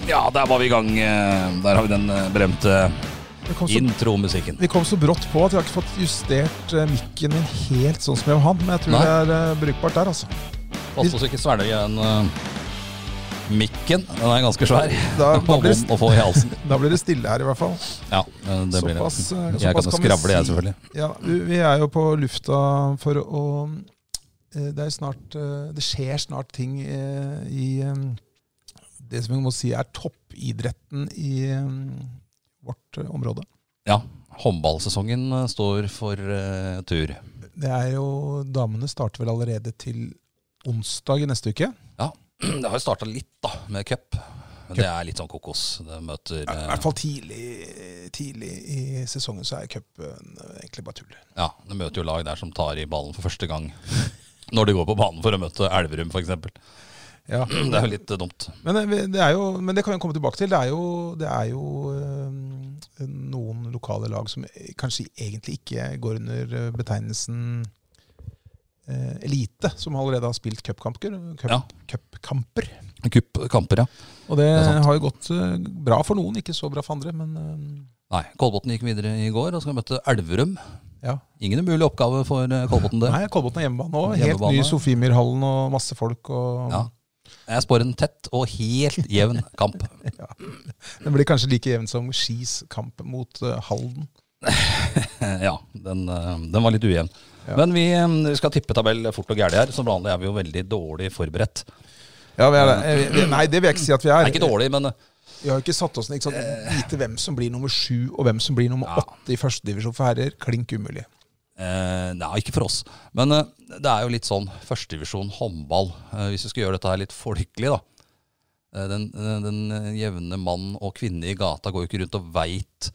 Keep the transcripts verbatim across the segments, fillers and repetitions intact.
Ja, der var vi i gang. Der har vi den berømte intromusikken. Vi kom så brått på at jeg har ikke fått justert uh, mikken min helt sånn som jeg vil ha. Men jeg tror Nei. det er uh, brukbart der, altså. Pass på så ikke svelger igjen uh, mikken. Den er ganske svær. Da, da, blir det, å få i halsen. Da blir det stille her i hvert fall. Ja, det blir såpass, det. Uh, jeg kan jo skravle, jeg selvfølgelig. Ja, vi, vi er jo på lufta for å... Uh, det er snart... Uh, det skjer snart ting uh, i... Um, det som vi må si er toppidretten i um, vårt uh, område. Ja, håndballsesongen uh, står for uh, tur. Det er jo, damene starter vel allerede til onsdag i neste uke. Ja, det har jo startet litt da, med cup. Men cup. Det er litt sånn kokos. Det møter... Uh, I hvert fall tidlig, tidlig i sesongen så er cupen uh, egentlig bare tull. Ja, det møter jo lag der som tar i ballen for første gang. Når de går på banen for å møte Elverum for eksempel. Ja, det er jo litt uh, dumt. Men det, er jo, men det kan vi komme tilbake til. Det er jo, det er jo uh, noen lokale lag som kanskje egentlig ikke går under betegnelsen uh, elite, som allerede har spilt cupkamper. Cup, ja. Cupkamper. Cupkamper, ja. Og det, det har jo gått uh, bra for noen, ikke så bra for andre, men... Uh, Nei, Kolbotn gikk videre i går og skal møte Elverum. Ja. Ingen umulig oppgave for Kolbotn det. Nei, Kolbotn er hjemmebane også. Helt hjemmebane. Ny Sofiemyrhallen og masse folk. Og... Ja. Jeg spår en tett og helt jevn kamp. Ja. Den blir kanskje like jevn som Skis kamp mot uh, Halden. Ja, den, uh, den var litt ujevn. Ja. Men vi, um, vi skal tippe tabell fort og gærlig her. Som vanlig er vi jo veldig dårlig forberedt. Ja, vi er det. Nei, det vil jeg ikke si at vi er. Det er ikke dårlig, men... Vi har ikke satt oss ned, ikke sant? Vite hvem som blir nummer sju og hvem som blir nummer ja. åtte i første divisjon for herrer. Klink umulig. Eh, nei, ikke for oss. Men eh, det er jo litt sånn førstedivisjon håndball. Eh, hvis vi skal gjøre dette her litt folkelig da. Eh, den, den jevne mann og kvinne i gata går jo ikke rundt og vet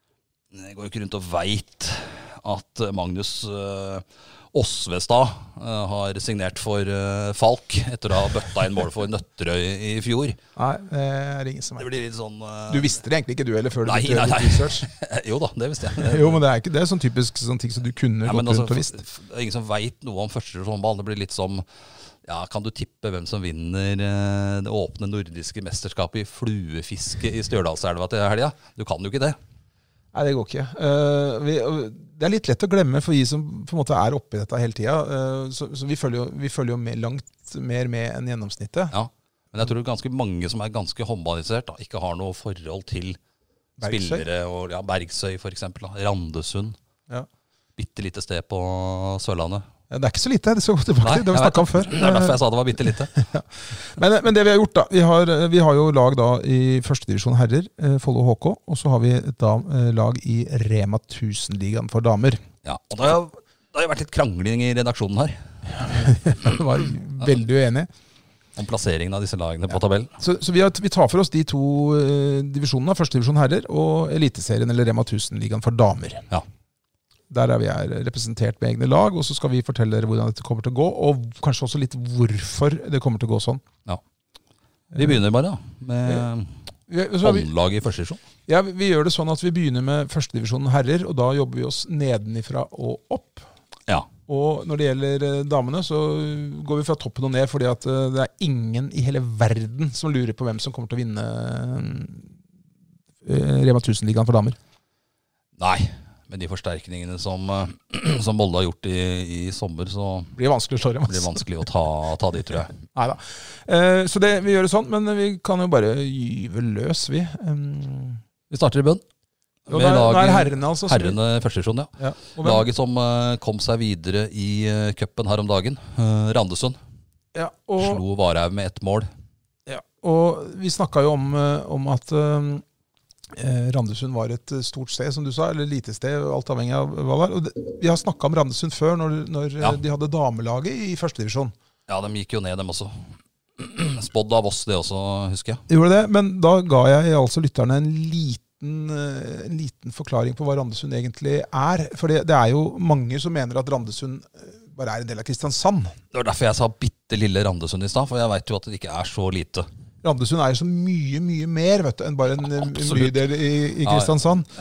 går jo ikke rundt og vet at Magnus eh, Osvestad uh, har signert for uh, Falk etter å ha bøtta inn mål for Nøtterøy i fjor. Nei, det er ingen som er. Det blir litt sånn... Uh... Du visste det egentlig ikke du, eller før du nei, begynte nei, nei. research? Jo da, det visste jeg. Jo, men det er ikke det er sånn typisk sånn ting som du kunne ja, gått altså, rundt og visst. Det er ingen som vet noe om første håndball. Det blir litt som... Ja, kan du tippe hvem som vinner uh, det åpne nordiske mesterskapet i fluefiske i Stjørdalselva til helga? Du kan jo ikke det. Nei, det går ikke. Uh, vi, uh, det er litt lett å glemme for vi som på en måte er oppe i dette hele tida. Uh, så så vi, følger jo, vi følger jo med, langt mer med enn gjennomsnittet. Ja, men jeg tror ganske mange som er ganske håndballisert da, ikke har noe forhold til Bergsøy. Spillere. Og, ja, Bergsøy for eksempel. Da. Randesund. Ja. Bitte lite sted på Sørlandet. Ja, det er ikke så lite, det skal gå tilbake til. Det har vi snakket om før. Det er derfor jeg sa det var bitte lite. Ja. Men, men det vi har gjort da, vi har, vi har jo lag da i første divisjon herrer, Follo H K, og så har vi et da, lag i Rema tusen-ligaen for damer. Ja, og det har, det har jo vært litt krangling i redaksjonen her. Det var veldig uenig. Om plasseringen av disse lagene på tabellen. Så, så vi, har, vi tar for oss de to uh, divisjonene, første divisjon herrer og Eliteserien eller Rema tusen-ligaen for damer. Ja. Der er vi er representert med egne lag, og så skal vi fortelle dere hvordan dette kommer til å gå, og kanskje også litt hvorfor det kommer til å gå sånn. Ja. Vi begynner bare da, med håndlaget i første divisjon. Ja, vi gjør det sånn at vi begynner med første divisjon herrer, og da jobber vi oss nedenifra og opp. Ja. Og når det gjelder damene, så går vi fra toppen og ned, fordi at det er ingen i hele verden som lurer på hvem som kommer til å vinne Rema tusen-ligaen for damer. Nei. Med de forsterkningene som, som Molde har gjort i, i sommer, så blir det vanskelig å slå dem. Blir det vanskelig å ta, ta de, tror jeg. Neida. Eh, så det, vi gjør det sånn, men vi kan jo bare gyve løs, vi. Um, vi starter i bønn. Jo, nå, er, lag, nå er herrene, altså. Herrene første divisjon, ja. ja. Laget som uh, kom seg videre i uh, cupen her om dagen, uh, Randesund, ja, og, slo Varhaug med ett mål. Ja, og vi snakket jo om, uh, om at... Um, Eh, Randesund var et stort sted, som du sa, eller lite sted, alt avhengig av hva det var. Og det, vi har snakket om Randesund før, når, når ja. de hadde damelaget i første divisjon. Ja, de gikk jo ned, dem også. Spådd av oss, det også, husker jeg. Gjorde det, men da ga jeg altså lytterne en liten, en liten forklaring på hva Randesund egentlig er. For det, det er jo mange som mener at Randesund bare er en del av Kristiansand. Det var derfor jeg sa bitte lille Randesund i sted, for jeg vet jo at det ikke er så lite. Randesund er jo så mye, mye mer vet du, enn bare en bydel i, i Kristiansand. Ja, ja.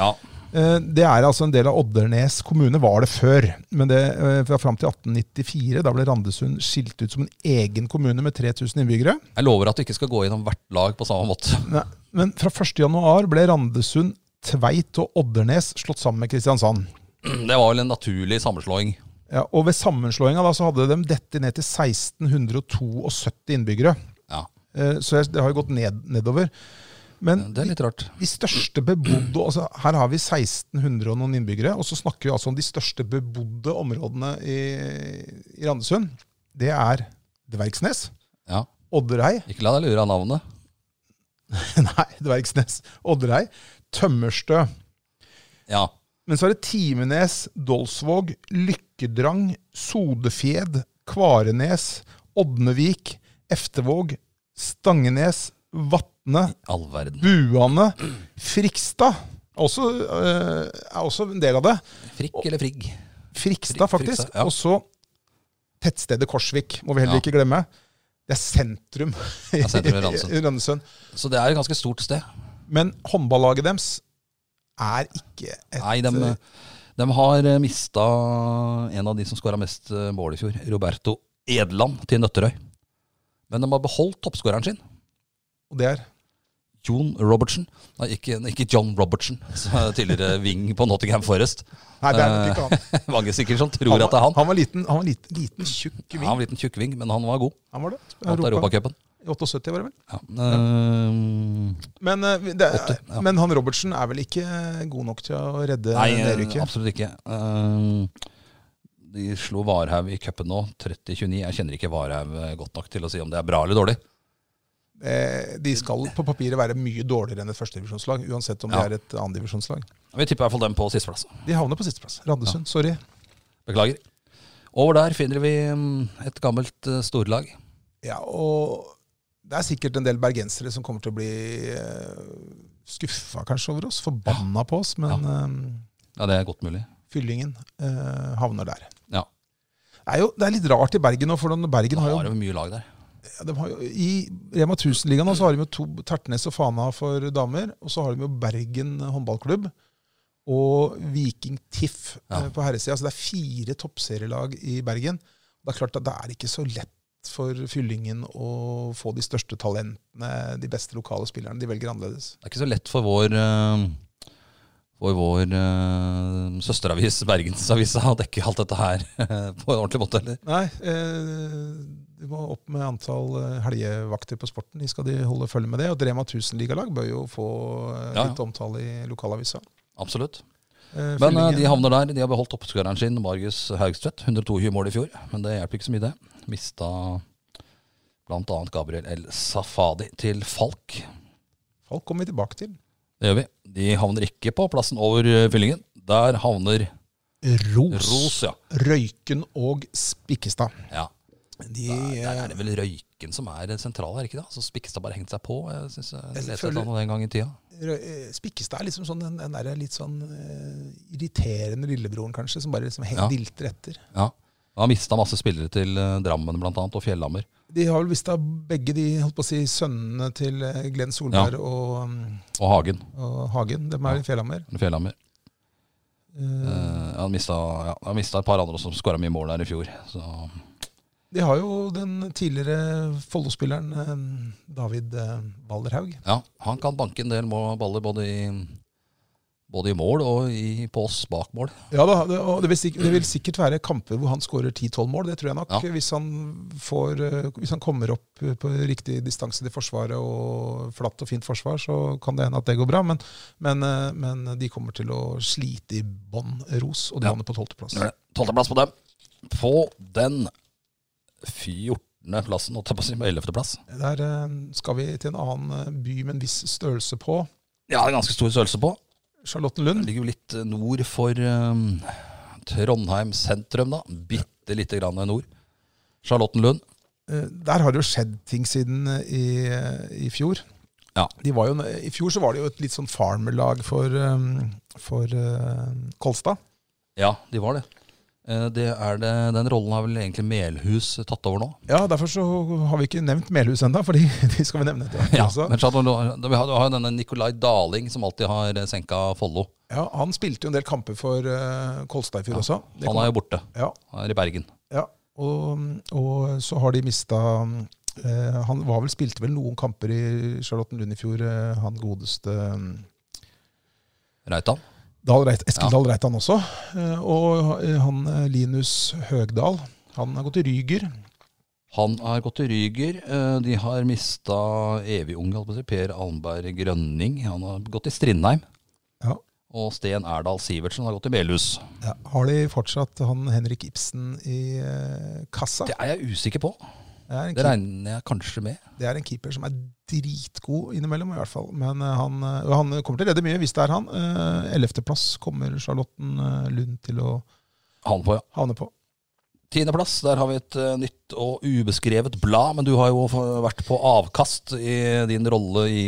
Eh, Det er altså en del av Oddernes kommune, var det før. Men det eh, var fram til atten nittifire, da ble Randesund skilt ut som en egen kommune med tre tusen innbyggere. Jeg lover at du ikke skal gå gjennom hvert lag på samme måte. Nei, men fra første januar ble Randesund, Tveit og Oddernes slått sammen med Kristiansand. Det var vel en naturlig sammenslåing. Ja, og ved sammenslåinga da, så hadde de dette ned til seksten syttitu innbyggere. Ja, Eh, Så jeg- det har jo gått ned, nedover. Men det er litt rart. de største bebodde, altså her har vi seksten hundre og noen innbyggere, og så snakker vi altså om de største bebodde områdene i, i Randesund. Det er Dvergsnes, Ja, Odderhei, ikke la deg lure av navnet. nei, Dvergsnes, Odderhei, Tømmerstø. Ja, Men så er det Timenes, Dolsvåg, Lykkedrang, Sodefjed, Kvarenes, Odnevik, Eftevåg, Stangenes, Vatne, all verden. Buane, Frikstad også, eh, er også en del av det. Frikk eller frigg? Frikstad, Frik- faktisk. Frikstad, ja. Og så tettstedet Korsvik, må vi heller Ja. ikke glemme. Det er sentrum i er sentrum i Randesund. i Randesund. Så det er et ganske stort sted. Men håndballaget deres er ikke et Nei, de, de har mista en av de som skåra mest mål i fjor, Roberto Edland, til Nøtterøy. Men de har beholdt toppskåreren sin, Og det er Jon Robertson. Nei, ikke, ikke John Robertson, som er tidligere wing på Nottingham Forest. Nei, det er nok ikke han. Mange sikkert som tror Han at det er var, han. han var liten, han var liten, liten tjukk Ja, ving. han var en liten tjukkving, men han var god. Han var det. Vant Europa. Europacupen. I syttiåtte var det vel. Ja. Uh, Men, eh, det er, åtti, ja. men han Robertsen er vel ikke god nok til å redde nei, nedrykket? absolutt ikke. Uh, de slo Varhaug i cupen nå, tretti tjueni. Jeg kjenner ikke Varhaug godt nok til å si om det er bra eller dårlig. Eh, De skal på papiret være mye dårligere enn et førstedivisjonslag, uansett om Ja. det er et annendivisjonslag. Vi tipper i hvert fall dem på sisteplass. De havner på sisteplass. Randesund, sorry. Beklager. Over der finner vi mm, et gammelt uh, storlag. Ja, og det er sikkert en del bergensere som kommer til å bli eh, skuffa kanskje over oss, forbanna på oss, men eh, Ja, det er godt mulig. Fyllingen eh, havner der. Ja. Det er jo det er litt rart i Bergen nå, for den Bergen Da har jo, har de mye lag der. ja, de har jo I Rema tusen-ligaen nå så har de jo to, Tertnes og Fana for damer, og så har de jo Bergen håndballklubb og Viking Tiff Ja. eh, på herresida. Så det er fire toppserielag i Bergen. Det er klart at det er ikke så lett for Fyllingen å få de største talentene, de beste lokale spillerne. De velger annerledes. Det er ikke så lett for vår, uh, for vår uh, søsteravis, Bergensavisa, å dekke alt dette her på en ordentlig måte, eller? Nei, eh, de må opp med antall eh, helgevakter på sporten. De skal de holde følge med det. Og Rema tusen-ligalag bør jo få eh, Ja, ja. litt omtale i lokalavisa. Absolutt. Eh, Men uh, Fyllingen- de havner der. De har beholdt toppskåreren sin, Margus Haugstvedt. hundre og tjue mål i fjor, men det hjelper ikke så mye det. Mista blant annet Gabriel El Safadi til Falk. Folk kommer vi tilbake til. Det gjør vi. De havner ikke på plassen over uh, Fyllingen. Der havner Ros, Ros, ja. Røyken og Spikkestad. ja. De, Der, der eh, er det vel Røyken som er sentral her, ikke da? Så Spikkestad bare hengt seg på. Jeg synes jeg Jeg leste føler- noe den gang i tida. Rø- eh, Spikkestad er liksom sånn, den, den der litt sånn eh, irriterende lillebroren, kanskje, som bare liksom helt Ja. dilter etter. Ja. Han har mista masse spillere til uh, Drammen blant annet, og Fjellhammer. De har vel visst av begge de holdt på å si, sønnene til eh, Glenn Solberg og, um, Og Hagen. og Hagen. De er i Fjellhammer. Fjellhammer. Eh, Uh, han mista ja, han mistet et par andre som skåra mye mål der i fjor. Så De har jo den tidligere Follo-spilleren eh, David eh, Walderhaug. ja, han kan banke en del må- baller både i, både i mål og i pås bak mål. Ja da, det, og det, vil sikkert, det vil sikkert være kamper hvor han skårer ti tolv mål. Det tror jeg nok. Ja. Hvis, han får, eh, hvis han kommer opp på riktig distanse til forsvaret og flatt og fint forsvar, så kan det hende at det går bra. Men, men, eh, men de kommer til å slite i bånn, Ros, og de Ja. havner på tolvteplass. Tolvteplass på dem. På den fjortende plassen, holdt jeg på å si, på ellevteplass. Der eh, skal vi til en annen eh, by med en viss størrelse på. Ja, det er ganske stor størrelse på. Charlottenlund. Det ligger jo litt nord for um, Trondheim sentrum, da. Bitte lite grann nord. Charlottenlund. Eh, Der har det jo skjedd ting siden eh, i, i fjor. Ja. De var jo, I fjor så var det jo et litt sånn farmerlag for, um, for uh, Kolstad. Ja, de var det. Eh, Det er det, den rollen har vel egentlig Melhus tatt over nå. Ja, derfor så har vi ikke nevnt Melhus enda, fordi de skal vi nevne etter. Ja, også. men så har du, du har du har jo denne Nikolai Daling som alltid har senka Follo. Ja, han spilte jo en del kamper for uh, Kolstad i fjor også. Det Han kom- er jo borte. Ja, Han er i Bergen. ja. Og, og så har de mista uh, Han var vel, spilte vel noen kamper i Charlottenlund i fjor, uh, han godeste um, Reitan. Dahl Reit, Eskil Ja. Dahl Reitan også. Uh, og uh, han uh, Linus Høgdal, han har gått til Ryger. Han har gått til Ryger. Eh, De har mista evig ung, holdt på å si, Per Almberg Grønning. Han har gått til Strindheim. Ja. Og Sten Erdal Sivertsen har gått til Melhus. Ja. Har de fortsatt han Henrik Ibsen i uh, kassa? Det er jeg usikker på. Det er, en Det keeper, regner jeg kanskje med. det er en keeper som er dritgod innimellom, i hvert fall. Men uh, han, uh, han kommer til å redde mye hvis det er han. Uh, Ellevteplass kommer Charlottenlund til å Han på, ja. havne på. Tiendeplass, der har vi et eh, nytt og ubeskrevet blad, men du har jo f- vært på avkast i din rolle i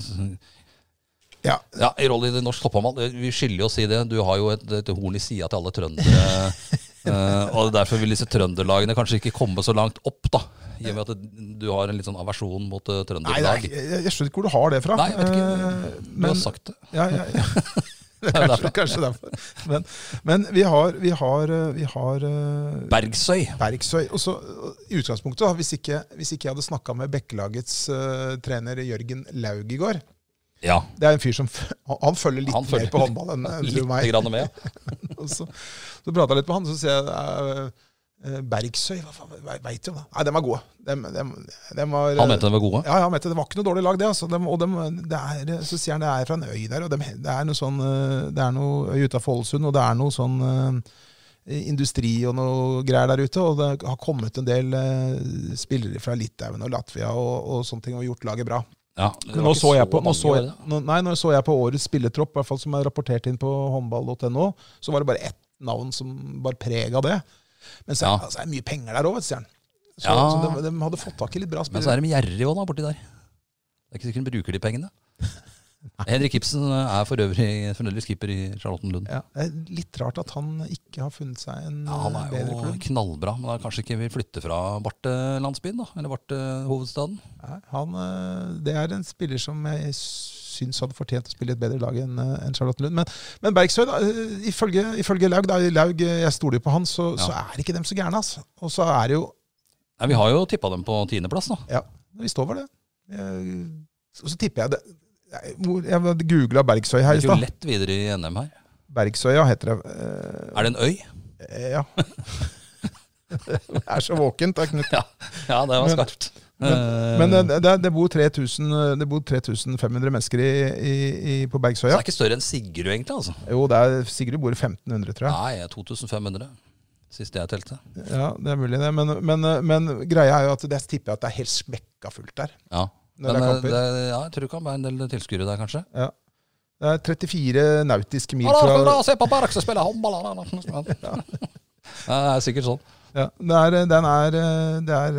Ja, Ja, i rolle i norsk topphåndball. Vi skylder jo å si det. Du har jo et, et horn i sida til alle trøndere. eh, og derfor vil disse trønderlagene kanskje ikke komme så langt opp, da. I og med at det- du har en litt sånn aversjon mot eh, Nei, det er, trønderlag. ikke- jeg, jeg skjønner ikke hvor du har det fra. Nei, jeg vet ikke. Eh, Du men, har sagt det. ja, ja, ja. Det er kanskje, kanskje derfor. Men, men vi har, vi har, eh, vi har eh, Bergsøy. Bergsøy. Og så, eh, I utgangspunktet, da, hvis ikke, hvis ikke jeg hadde snakka med Bekkelagets eh, trener Jørgen Laug i går. Ja, Det er en fyr som f- han, han følger litt Han følger mer på håndball enn enn du litt og meg. grann med. Og så så prata jeg litt med han, så sier jeg eh, eh, Bergsøy, hva faen, ve- vet du hva? Nei, dem er gode. Dem, dem, dem var, Han mente de var gode. Ja, ja, han mente det var ikke noe dårlig lag, det. Altså. Dem, og dem, det er, så sier han det er fra en øy der, og dem, det er noe sånn eh, Det er noe øy utenfor Ålesund, og det er noe sånn eh, industri og noe greier der ute. Og det har kommet en del eh, spillere fra Litauen og Latvia og, og sånne ting, og gjort laget bra. Ja, det var Nå ikke så, jeg på, nå, mange, så var jeg, det det? nå, nei, nå så jeg på årets spilletropp, i hvert fall som er rapportert inn på håndball punktum no, så var det bare ett navn som bar preg av det. Men så Ja. altså, er det mye penger der òg, sier han. Så, Ja. så de, de hadde fått tak i litt bra Men så spillere. er de gjerrige òg, da, borti der. Det er ikke sikkert de bruker de pengene. Henrik Ibsen er for øvrig fremdeles keeper i Charlottenlund. Ja, det er litt rart at han ikke har funnet seg en Ja, han eh, er bedre jo klubb. knallbra, men han kanskje ikke vil flytte fra Bartelandsbyen, da? Eller Barte-hovedstaden? Nei, han, eh, det er en spiller som jeg syns hadde fortjent å spille i et bedre lag enn eh, enn Charlottenlund. Men, men Bergsøy, da, eh, ifølge, ifølge Laug, da, Laug, eh, jeg stoler på han, så, Ja. så er ikke dem så gærne. Altså. Og så er det jo Nei, vi har jo tippa dem på tiendeplass, da. Ja, vi står over det. Jeg, og så tipper jeg det. Jeg, hvor- jeg googla Bergsøy her i Vi gikk jo stad. lett videre i N M her. Bergsøya heter det. Eh, Er det en øy? Ja. Det er så våkent, da, Knut. Ja, ja det var Men- skarpt. Men Eh, det, det, det bor tre tusen det bor tre tusen fem hundre mennesker i, i, i, på så Bergsøya. det er ikke større enn Sigrud, egentlig? altså. Jo, det er Sigurd bor femten hundre, tror jeg. Nei, to tusen fem hundre. Siste jeg telte. Ja, det er mulig det. Men, men, men greia er jo at det tipper jeg at det er helt smekka fullt der. Ja. Når Men det er eh, kamper. det, ja, jeg tror det kan være en del tilskuere der, kanskje. Ja. Det er trettifire nautiske mil Ja, da skal vi fra da se på Bergsøy spille håndball! da, da. Ja, det er sikkert sånn. Ja, det er, den er, det er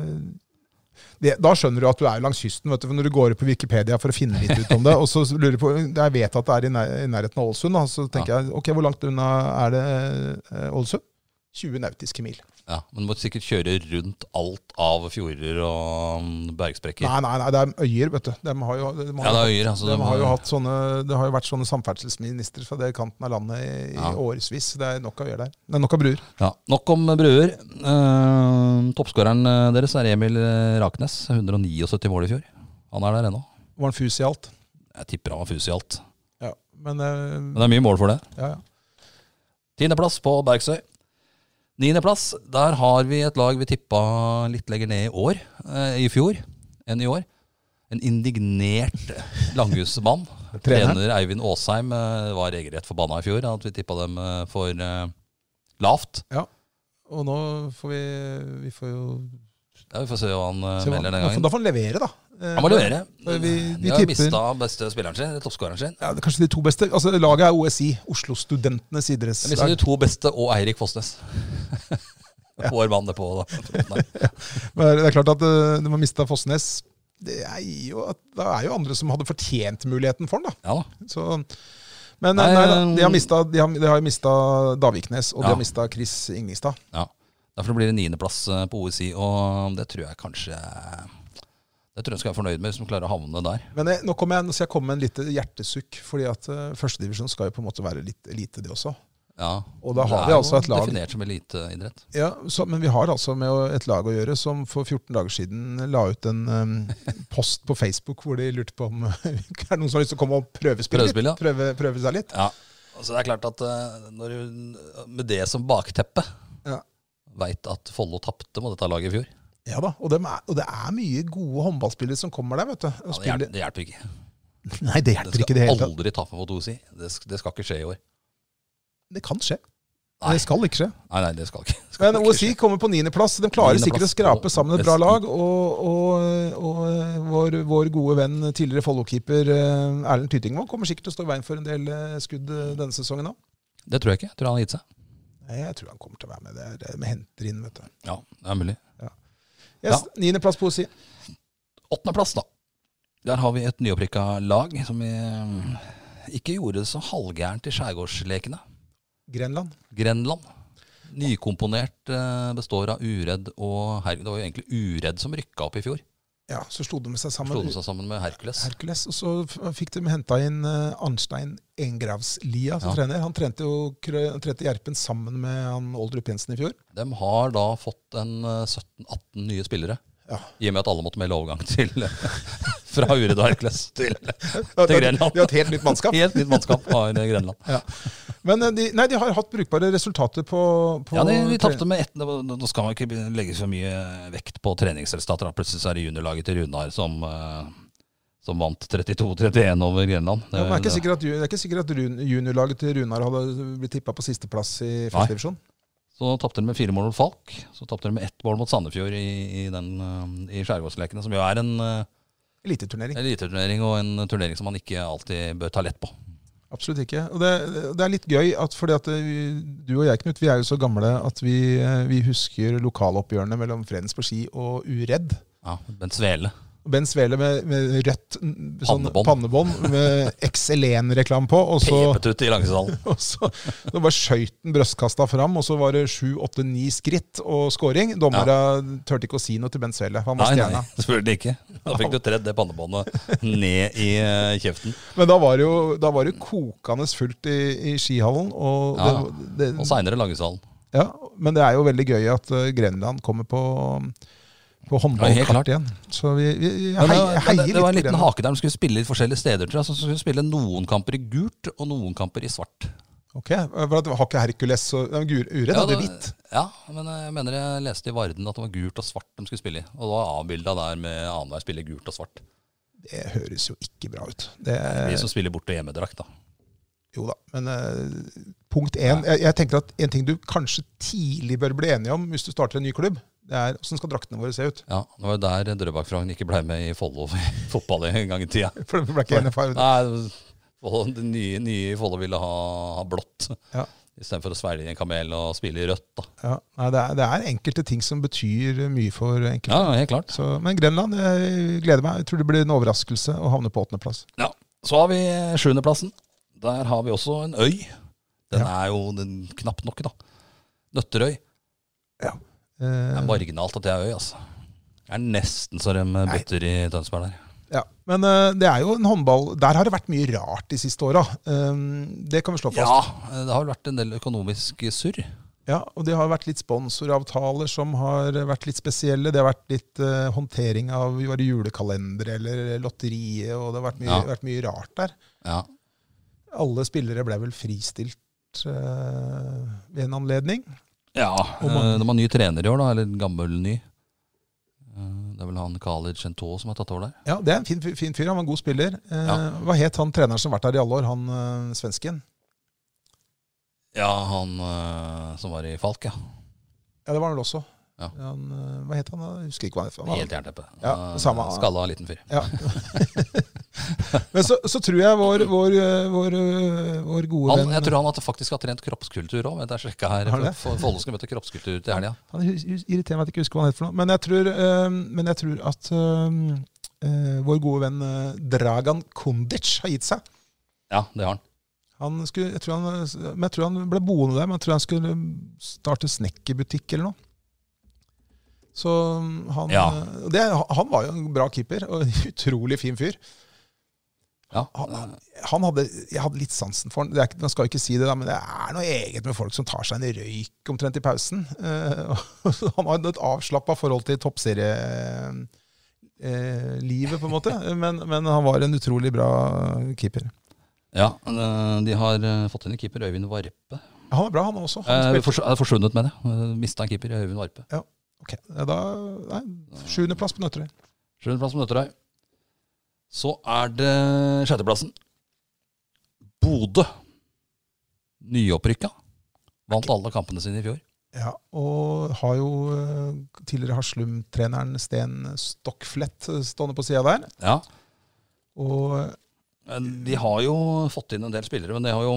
det, Da skjønner du at du er langs kysten, vet du, for når du går på Wikipedia for å finne litt ut om det. Og så lurer du på, jeg vet at det er i, nær, i nærheten av Ålesund, da, så tenker jeg, ok, hvor langt unna er det eh, Ålesund? tjue nautiske mil. Ja, Men du må sikkert kjøre rundt alt av fjorder og mm, bergsprekker. Nei, nei, nei, det er øyer, vet du. De har jo, de har, Ja, det er øyer. Altså, de det, har jo må, hatt sånne, det har jo vært sånne samferdselsministre fra det kanten av landet i, Ja. i årevis. Det er nok å gjøre der. Det er nok av bruer. ja. Nok om bruer. Uh, Toppskåreren deres er Emil Raknes. hundre og syttini mål i fjor. Han er der ennå. Var en fus i alt. Jeg tipper han var fus i alt. Ja, men, eh, Men det er mye mål for det. ja, ja. Tiendeplass på Bergsøy. Niendeplass, der har vi et lag vi tippa litt lenger ned i år, eh, i fjor enn i år. En indignert Langhusmann. Treneren. Trener Eivind Aasheim eh, var regelrett forbanna i fjor at vi tippa dem eh, for eh, lavt. Og nå får vi, vi får jo Ja, Vi får se hva han eh, se hva- melder den da får- gangen. Da får han levere, da. Eh, Han må levere. for vi, vi De har tipper mista beste spilleren sin, eller toppskåreren sin. ja, det er kanskje de to beste. Altså, laget er O S I, Oslo Studentenes De har mista idrettslag. de to beste og Eirik Fossnes. Vår mann på da. Nei. Men det er klart at uh, de har mista Fossnes. Det er jo, at- det er jo andre som hadde fortjent muligheten for den, da. Ja da. Så, Men nei, nei da, de har mistet, de har, de har mistet Daviknes, og Ja. de har mistet Chris Ingstad. Ja, derfor blir det niendeplass på O S I, og det tror jeg kanskje Det tror jeg skal være fornøyd med hvis de klarer å havne der. Men jeg, nå, kommer jeg, nå skal jeg komme med en lite hjertesukk, fordi at uh, førstedivisjon skal jo på en måte være litt elite, det også. Ja, Og da har det vi er altså jo et lag definert som eliteidrett. Ja, så, men vi har altså med å- et lag å gjøre som for fjorten dager siden la ut en um, post på Facebook hvor de lurte på om er det noen som har lyst til å komme og prøvespille litt? Prøvespille, ja. Prøve, prøve seg litt. Ja, altså det er klart at uh, når du, med det som bakteppe, Ja. vet at Follo tapte mot dette laget i fjor. Ja da, og, dem er, og det er mye gode håndballspillere som kommer der, vet du. og Ja, det, spiller- hjelper, det hjelper ikke. Nei, det hjelper ikke det Det hele skal tatt. aldri tape mot O S I. Det, sk- det skal ikke skje i år. Det kan skje. Nei. Det skal ikke skje. Nei, nei, det skal ikke. Det skal Men ikke O S I skje. kommer på niendeplass. De klarer Niendeplass sikkert å skrape på sammen et bra Vesten. lag. Og, og, og vår, vår gode venn, tidligere Follo-keeper eh, Erlend Tytingvold, kommer sikkert til å stå i veien for en del eh, skudd eh, denne sesongen òg. Det tror jeg ikke. Jeg tror han har gitt seg. Jeg tror han kommer til å være med. Det er, det er med henter inn, vet du. Ja, det er mulig. Yes, Niendeplass på O S I. Åttendeplass, da. Der har vi et nyopprykka lag som vi mm, ikke gjorde det så halvgærent i skjærgårdslekene. Grenland. Grenland. Nykomponert eh, består av Uredd og Her Det var jo egentlig Uredd som rykka opp i fjor. Ja, så slo de med seg sammen. Slo de seg sammen med Hercules. Hercules, og så f- fikk de henta inn eh, Arnstein Engravslia som Ja. trener. Han trente jo krø- han trente Gjerpen sammen med han Oldrup Jensen i fjor. De har da fått en eh, sytten atten nye spillere. Ja. I og med at alle måtte melde overgang til fra Uredd og Hercules til, De til Grenland. har et helt nytt mannskap. Helt nytt mannskap har Grenland. Ja. Men eh, de, nei, de har hatt brukbare resultater på, på Ja, de, de tapte med ett. Nå skal man ikke legge så mye vekt på treningsresultater. da. Plutselig så er det juniorlaget til Runar som, eh, som vant trettito trettien over Grenland. Ja, men det er ikke sikkert at, ju- det er ikke sikkert at run, juniorlaget til Runar hadde blitt tippa på sisteplass i første divisjon. Så tapte de med fire mål mot Falk. Så tapte de med ett mål mot Sandefjord i, i, den, eh, i Skjærgårdslekene, som jo er en uh, Eliteturnering. eliteturnering og en turnering som man ikke alltid bør ta lett på. Absolutt ikke. Og det, det er litt gøy, at fordi at vi- du og jeg, Knut, vi er jo så gamle at vi, eh, vi husker lokaloppgjørene mellom Fredens på ski og Uredd. Ja, Bent Svele. Ben Svele med, med rødt n- sånn Pannebånd. pannebånd med X L en-reklame på. Og så, Pepetut i Langesdalen. og så da bare skjøt den brøstkasta fram, og så var det sju, åtte, ni skritt og scoring. Dommere turte ikke å si noe til Ben Svele. Han var Nei, stjerna. nei, selvfølgelig ikke. Da fikk du tredd det pannebåndet ned i eh, kjeften. Men da var det jo da var det kokende fullt i, i skihallen. Og, Ja, det, det, Og seinere Langesdalen. ja, men det er jo veldig gøy at uh, Grenland kommer på, på Ja, helt håndballkart klart. igjen. Så vi, vi, vi Men, heier, det, heier det, det var en litt på liten Grenland. hake der. De skulle spille litt forskjellige steder. Tror jeg. Så de skulle spille noen kamper i gult og noen kamper i svart. Ok, for at det var ikke Hercules og nei, Gur- Uredd Ja, hadde det- hvitt. Ja, men jeg mener jeg leste i Varden at det var gult og svart de skulle spille i. Og det var avbilda der med annenhver spiller gult og svart. Det høres jo ikke bra ut. Det, Vi som spiller borte hjemmedrakt, da. jo da, men eh, punkt én. Jeg, jeg tenker at en ting du kanskje tidlig bør bli enig om hvis du starter en ny klubb, det er hvordan skal draktene våre se ut. Ja, Det var jo der Drøbak-Frogn ikke ble med i Follo i fotball en gang i tida. For det ble ikke N F A. Nei, Follo- det nye, nye Follo ville ha, ha blått. Ja. Istedenfor å svelge en kamel og spille i rødt. da. Ja, nei, det, er, det er enkelte ting som betyr mye for enkelte. Ja, helt klart. Så, men Grenland, jeg gleder meg. Jeg tror det blir en overraskelse å havne på åttendeplass. Ja, Så har vi sjuendeplassen. Der har vi også en øy. Den Ja. er jo den, knapt nok, da. Nøtterøy. Ja. Det er marginalt at det er øy, altså. Det er nesten så de bøtter i Tønsberg der. Ja, men eh, det er jo en håndball. Der har det vært mye rart de siste åra. Um, det kan vi slå fast. Ja, det har vel vært en del økonomisk surr. Ja, og det har vært litt sponsoravtaler som har vært litt spesielle. Det har vært litt eh, håndtering av var det julekalendere eller lotteriet, og det har vært mye, Ja. vært mye rart der. Ja. Alle spillere ble vel fristilt eh, ved en anledning. ja Og man- eh, De har ny trener i år, da. Eller gammel ny. Eh, Det er vel han Khalid Chento som har tatt over der. Ja, det er en fin, fin fyr. Han var en god spiller. Eh, Ja. Hva het han treneren som har vært der i alle år? Han eh, svensken? Ja, han eh, som var i Falk, ja. Ja, det var han vel også. Ja. Han, eh, hva het han? Jeg husker ikke hva han het. Han var- Helt jernteppe. Ja, Eh, samme. Skalla liten fyr. Ja. Men så, så tror jeg vår, vår, vår, vår gode Han, venn jeg tror han at det faktisk har trent kroppskultur òg. Jeg sjekka her. Har det? for- for Follo skal møte kroppskultur til helga. Han hus- hus- irriterer meg at jeg ikke husker hva han heter for noe. Men jeg tror, eh, men jeg tror at eh, eh, vår gode venn eh, Dragan Kundic har gitt seg. Ja, det har han. Han skulle, jeg, tror han, men jeg tror han ble boende der, men jeg tror han skulle starte snekkerbutikk eller noe. Så han, Ja. det, han var jo en bra keeper, og en utrolig fin fyr. Ja. Han, han hadde, jeg hadde litt sansen for han. Det er, ikke- man skal jo ikke si det, da, men det er noe eget med folk som tar seg en røyk omtrent i pausen. Eh, og han har et avslappet forhold til toppserielivet, på en måte. Men, men han var en utrolig bra keeper. Ja, eh, de har eh, fått inn en keeper, Øyvind Varpe. Han er bra, han også. Han Eh, spilte- fors er forsvunnet med det. Eh, Mistet en keeper, Øyvind Varpe. Ok, da, nei, sjuende plass på Nøtterøy. Sjuendeplass på Nøtterøy. Så er det sjetteplassen. Bodø. Nyopprykka. Vant alle kampene sine i fjor. Ja, og har jo eh, tidligere Haslum-treneren Sten Stockflett eh, stående på siden der. Ja. Og Men De har jo fått inn en del spillere, men de har jo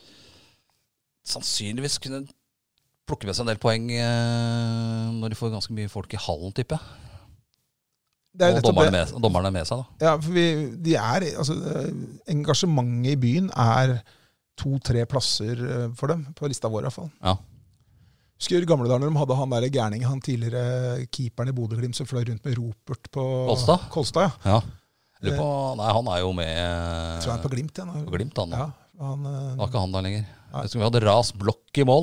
sannsynligvis kunne plukke med seg en del poeng eh, når de får ganske mye folk i hallen, tipper jeg. det er Og nettopp dommerne det. med, og dommerne er med seg, da. Ja, for vi, de er, altså, eh, engasjementet i byen er to-tre plasser eh, for dem, på lista vår i hvert fall. Ja. Husker gamle dager når de hadde han der gærning, han tidligere keeperen i Bodø-Glimt som fløy rundt med ropert på Kolstad? Kolstad, ja. Ja. Lurer på, nei, han er jo med Jeg tror han er på Glimt, ja. nå. på Glimt, han. Ja, han Det eh, var ikke han der lenger. Nei. Jeg husker vi hadde Ras Blokk i mål.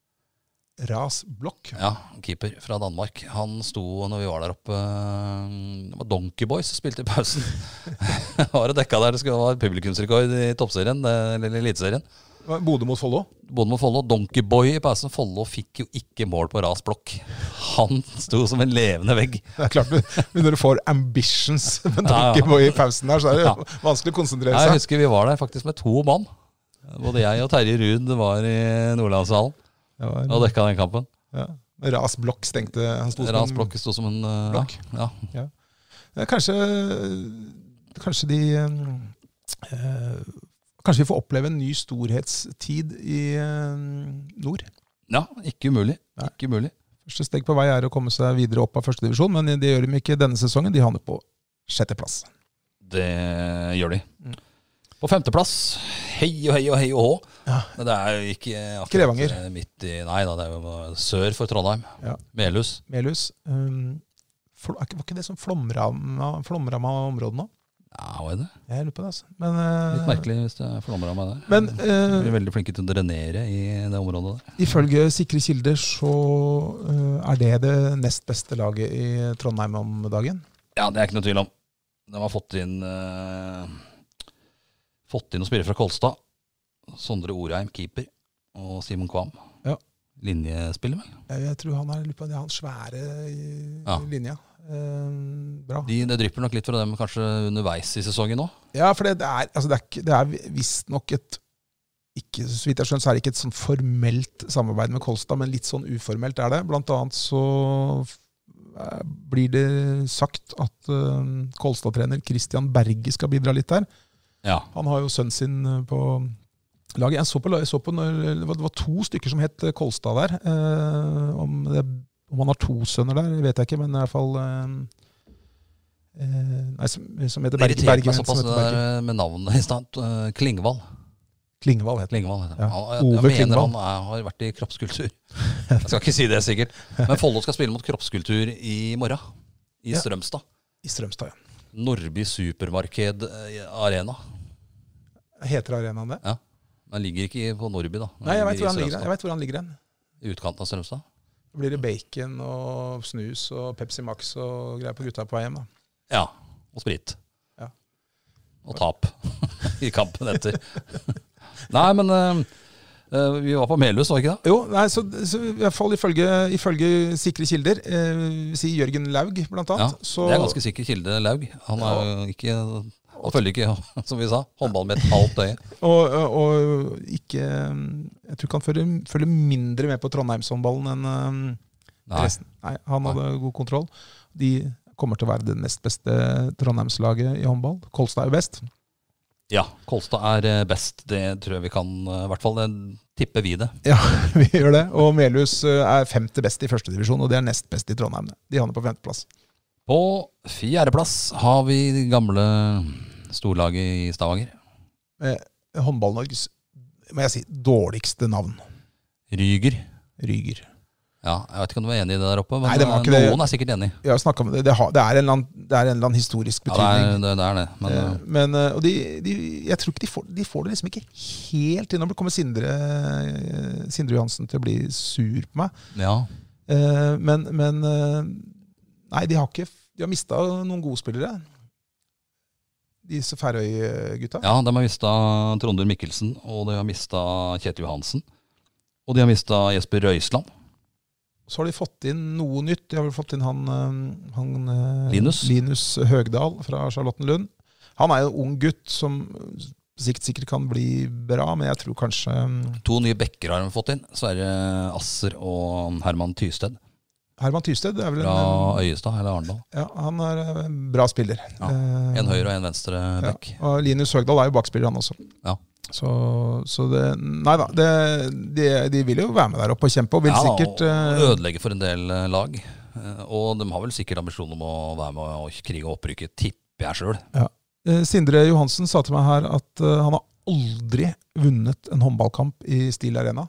Ras Blokk. Ja, keeper fra Danmark. Han sto når vi var der oppe. Det var Donkey Boys som spilte i pausen. Var det dekka der det skulle være publikumsrekord i toppserien, eller eliteserien. Bodø mot Follo. Både mot Follo. Donkey Boy i pausen. Follo fikk jo ikke mål på Ras Blokk. Han sto som en levende vegg. Det er klart, men når du får ambitions med Ja, ja. Donkey Boy i pausen der, så er det Ja. vanskelig å konsentrere Jeg seg. husker vi var der faktisk med to mann. Både jeg og Terje Ruud var i Nordlandshallen Det var, og dekka den kampen. ja. Ras Blokk stengte. Han sto som Ras en- Blokk sto som en uh, Blokk. Ja, ja. Ja, kanskje, kanskje de eh, Kanskje vi får oppleve en ny storhetstid i eh, nord. ja, ikke umulig. Nei. Ikke umulig. Første steg på vei er å komme seg videre opp av første divisjon, men det gjør de ikke denne sesongen. De havner på sjetteplass. Det gjør de. Mm. På femteplass, hei og hei og hei og hå. Ja. Men det er jo ikke akkurat Grevanger. midt i Nei da, det er jo sør for Trondheim. Ja. Melhus. Melhus. Um, fl- er ikke- var ikke det som flomramma, flomramma området nå? Ja, hva er det? Jeg lurer på det, altså. Men, eh, Litt merkelig hvis det flommer av meg der. Men De eh, er veldig flinke til å drenere i det området der. ifølge sikre kilder så eh, er det det nest beste laget i Trondheim om dagen. Ja, det er ikke noe tvil om. De har fått inn uh, Fått inn noen spillere fra Kolstad. Sondre Orheim, keeper. Og Simon Kvam. Ja. Linjespiller, vel? Jeg, jeg tror han er litt på det, han svære i, Ja. i linja. Eh, bra. De, det drypper nok litt fra dem kanskje underveis i sesongen nå. Ja, for det, det er, altså det er, ikke- det er visstnok et ikke, så vidt jeg skjønner, så er det ikke et sånn formelt samarbeid med Kolstad, men litt sånn uformelt er det. Blant annet så eh, blir det sagt at eh, Kolstad-trener Christian Berge skal bidra litt der. Ja. Han har jo sønnen sin eh, på laget. Jeg så på, jeg så på når, det, var, det var to stykker som het Kolstad der. Eh, om, det, om han har to sønner der, vet jeg ikke, men i hvert fall eh, eh, nei, som, som heter Det Berge. irriterte Berge, meg som såpass heter det Berge. der med navnet i stad. Uh, Klingvall. Klingvall heter Klingvall heter Ja. han. Han- Jeg, Ove jeg mener Klingvall. han er, har vært i kroppskultur. Jeg skal ikke si det sikkert. Men Follo skal spille mot kroppskultur i morgen. I Ja. Strømstad. i Strømstad, ja. Norby Supermarked eh, Arena. Heter arenaen det? Den ligger ikke på Norby, da. Den Nei, jeg vet ligger hvor i han ligger. Strømstad. Jeg vet hvor han ligger hen. I utkanten av Strømstad. Da blir det bacon og snus og Pepsi Max og greier på gutta på vei hjem. da. Ja. Og sprit. Ja. Og tap i kampen etter. Nei, men eh, eh, vi var på Melhus, var ikke det? Jo, nei, så, så i hvert fall ifølge, ifølge sikre kilder, eh, si Jørgen Laug blant Ja, annet, så det er ganske sikker kilde, Laug. Han er jo ikke Han følger ikke, som vi sa, håndball med et halvt øye. og, og ikke Jeg tror ikke han følger, følger mindre med på Trondheimshåndballen enn eh, Nei. resten. Nei, han hadde god kontroll. De kommer til å være det nest beste Trondheimslaget i håndball. Kolstad er jo best. Ja, Kolstad er eh, best. Det tror jeg vi kan eh, I hvert fall det tipper vi det. Ja, vi gjør det. Og Melhus eh, er femte best i første divisjon, og det er nest best i Trondheim. De havner på femteplass. På fjerdeplass har vi det gamle storlaget i Stavanger. Eh, Håndball-Norges må jeg si, dårligste navn. Ryger. Ryger. Ja, jeg vet ikke om du var enig i det der oppe, men Nei, det var ikke noen det. er sikkert enig. Jeg har snakket med det. Det, har, det, er en eller annen, det er en eller annen historisk Ja, betydning. det er det. Er det men, Eh, men eh, og de, de, jeg tror ikke de får, de får det liksom ikke helt inn. Nå kommer Sindre, eh, Sindre Johansen til å bli sur på meg. ja. Eh, men men eh, nei, de har ikke De har mistet noen gode spillere. Disse Færøy-gutta. ja, de har mistet Tronder Mikkelsen, og de har mistet Kjetil Johansen. Og de har mistet Jesper Røisland. Så har de fått inn noe nytt. De har vel fått inn han, eh, han eh, Linus. Linus Høgdal fra Charlottenlund. Han er jo en ung gutt som sikkert, sikkert kan bli bra, men jeg tror kanskje To nye bekker har de fått inn. Sverre Asser og Herman Tysted Herman Tysted er vel fra en, Øyestad eller Arendal. ja, han er en bra spiller. Ja, Eh, En høyre og en venstre bekk. Ja, og Linus Høgdal er jo bakspiller, han også. Ja. Så, så det Nei da, det, de, de vil jo være med der oppe og kjempe, og vil Ja, sikkert og eh, ødelegge for en del eh, lag. Eh, Og de har vel sikkert ambisjon om å være med og krige og opprykket, tipper jeg sjøl. eh, Sindre Johansen sa til meg her at eh, han har aldri vunnet en håndballkamp i Steel Arena.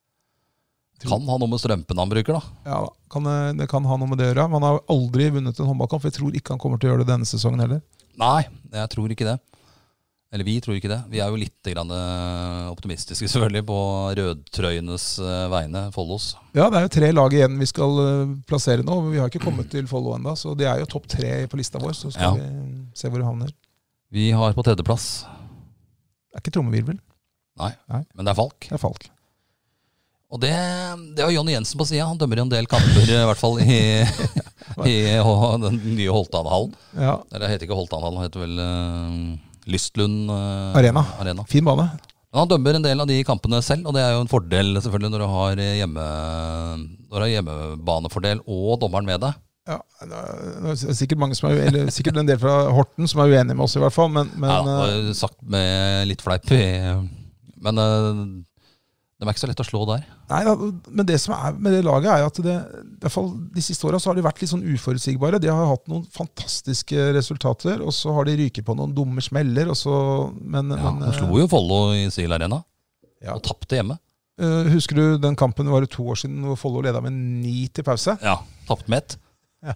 Kan ha noe med strømpen han bruker, da. Ja, da, kan, det- det kan ha noe med det å gjøre. Men han har aldri vunnet en håndballkamp, for jeg tror ikke han kommer til å gjøre det denne sesongen heller. Nei, jeg tror ikke det. Eller vi tror ikke det. Vi er jo litt grann eh, optimistiske selvfølgelig på rødtrøyenes eh, vegne, Follos. Ja, det er jo tre lag igjen vi skal eh, plassere nå. Men vi har ikke kommet til Follo enda, så det er jo topp tre på lista vår. Så skal Ja. vi se hvor det havner. Vi har på tredjeplass, Det er ikke trommevirvel, nei, Nei. men det er Falk. det er Falk. Og det, det har Jonny Jensen på sida. Han dømmer jo en del kamper, i hvert fall i, i den nye Holtanhallen. Ja, Eller det heter ikke Holtanhallen, det heter vel uh, Lystlund eh, Arena. Arena. Fin bane. Men han dømmer en del av de kampene selv, og det er jo en fordel selvfølgelig når du har, hjemme, når du har hjemmebanefordel og dommeren med deg. Ja, det er sikkert mange som er, eller sikkert en del fra Horten som er uenige med oss i hvert fall, men, men Ja, det eh, var sagt med litt fleip, i- men eh, de er ikke så lett å slå der. Nei, da, men det som er med det laget er jo at det, i hvert fall de siste årene så har de vært litt sånn uforutsigbare. De har hatt noen fantastiske resultater, og så har de ryket på noen dumme smeller. Og så, men, Ja, men, de slo jo Follo i Steel Arena, ja. og tapte hjemme. eh, Husker du den kampen var det to år siden hvor Follo leda med ni til pause? Ja, tapte med ett. Ja.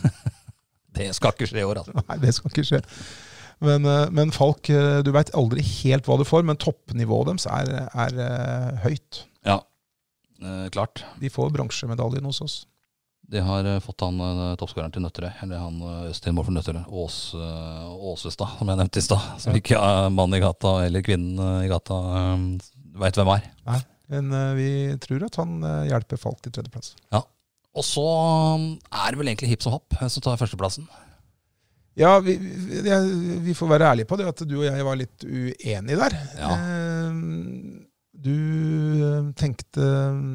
Det skal ikke skje i år, altså. Nei, det skal ikke skje. Men, eh, men Falk, eh, du veit aldri helt hva du får, men toppnivået deres er, er eh, høyt. Ja, eh, klart. De får bronsemedaljen hos oss. De har eh, fått han uh, toppskåreren til Nøtterøy, eller han uh, Østin Målfor Nøtterøy, Ås, uh, Åsestad, som jeg nevnte i stad. Som ikke er mann i gata, eller kvinnen uh, i gata, um, veit hvem er. Nei, men eh, vi tror at han eh, hjelper Falk til tredjeplass. Og så um, er det vel egentlig hipp som happ eh, som tar førsteplassen. Ja, vi, vi, jeg- vi får være ærlige på det, at du og jeg var litt uenige der. Ja. Eh, Du eh, tenkte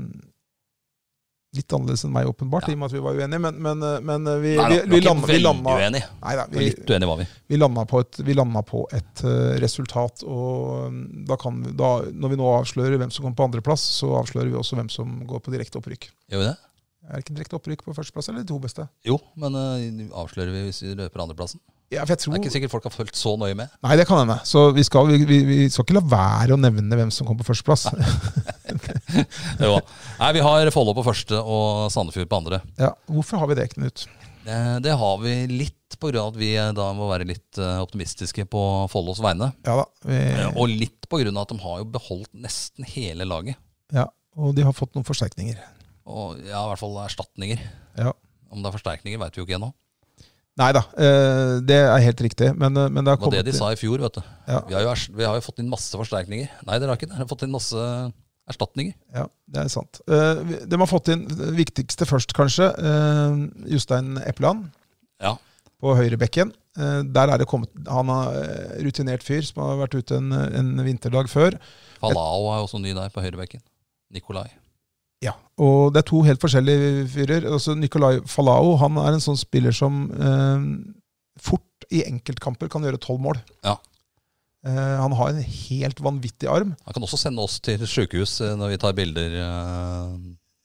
litt annerledes enn meg, åpenbart, Ja. i og med at vi var uenige, men, men, eh, men eh, vi, Nei, vi, da, vi, vi var landa, ikke vi, veldig landa, uenig. neida, Vi var vi, litt uenige var vi. vi landa på et, vi landa på et eh, resultat, og mm, da kan vi, da, når vi nå avslører hvem som kommer på andreplass, så avslører vi også hvem som går på direkte opprykk. Gjør vi det? Er det ikke direkte opprykk på førsteplass, eller de to beste? Jo, men uh, avslører vi hvis vi løper andreplassen? Ja, for jeg Det tror... er ikke sikkert folk har fulgt så nøye med. Nei, det kan hende. Så vi skal, vi, vi, vi skal ikke la være å nevne hvem som kommer på førsteplass. Jo. Nei, vi har Follo på første og Sandefjord på andre. Ja, hvorfor har vi det, Knut? Det, det har vi litt på grunn av at vi eh, da må være litt eh, optimistiske på Follos vegne. Ja da. Vi, Eh, Og litt på grunn av at de har jo beholdt nesten hele laget. ja, og de har fått noen forsterkninger. Og ja, i hvert fall erstatninger. Ja. Om det er forsterkninger, vet vi jo ikke ennå. Nei da, eh, det er helt riktig. Men, eh, men det har Det var det kommet de sa i fjor, vet du. Ja. Vi har jo, ers- vi har jo fått inn masse forsterkninger. Nei, dere har ikke det. Dere har fått inn masse erstatninger. Ja, det er sant. Eh, vi- De har fått inn det viktigste først, kanskje. eh, Jostein Eppeland Ja. på høyrebekken. Eh, Der er det kommet, han er eh, rutinert fyr som har vært ute en, en vinterdag før. Falao er også ny der på høyrebekken. Nikolai. Ja, og det er to helt forskjellige fyrer. Altså Nicolai Falao, han er en sånn spiller som eh, fort i enkeltkamper kan gjøre tolv mål. Ja. Eh, han har en helt vanvittig arm. Han kan også sende oss til sykehus eh, når vi tar bilder. eh,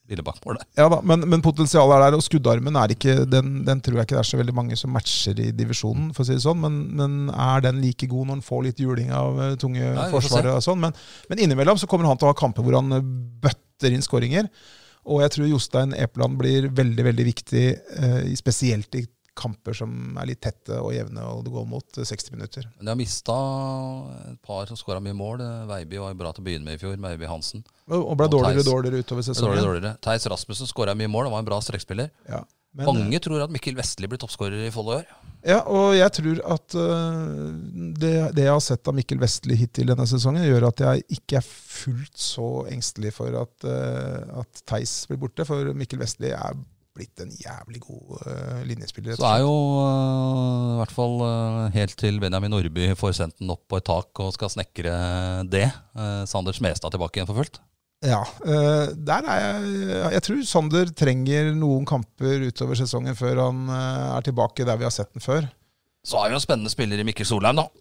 ville bak målet. Ja da, men, men potensialet er der, og skuddarmen er ikke, den, den tror jeg ikke det er så veldig mange som matcher i divisjonen, for å si det sånn, men, men er den like god når han får litt juling av tunge ja, forsvaret og sånn, men, men innimellom så kommer han til å ha kamper hvor han bøtter inn skåringer, og jeg tror Jostein Epeland blir veldig, veldig viktig, eh, spesielt i kamper som er litt tette og jevne, og det går mot seksti minutter. Men de har mistet et par som skåret mye mål. Veiby var bra til å begynne med i fjor, Veiby Hansen. Og ble og dårligere Theis, og dårligere utover sesongen. Dårligere, dårligere. Theis Rasmussen skåret mye mål, han var en bra strekkspiller. Ja, men, Mange tror at Mikkel Vestli blir toppskårer i Follo i år. Ja, og jeg tror at uh, det, det jeg har sett av Mikkel Vestli hittil denne sesongen, gjør at jeg ikke er fullt så engstelig for at, uh, at Theis blir borte, for Mikkel Vestli er blitt en jævlig god uh, linjespiller. Så er jo uh, i hvert fall uh, helt til Benjamin Nordby får sendt den opp på et tak og skal snekre det. Uh, Sander Smestad tilbake igjen for fullt. Ja, uh, der er jeg, jeg tror Sander trenger noen kamper utover sesongen før han uh, er tilbake der vi har sett den før. Så er jo en spennende spiller i Mikkel Solheim da.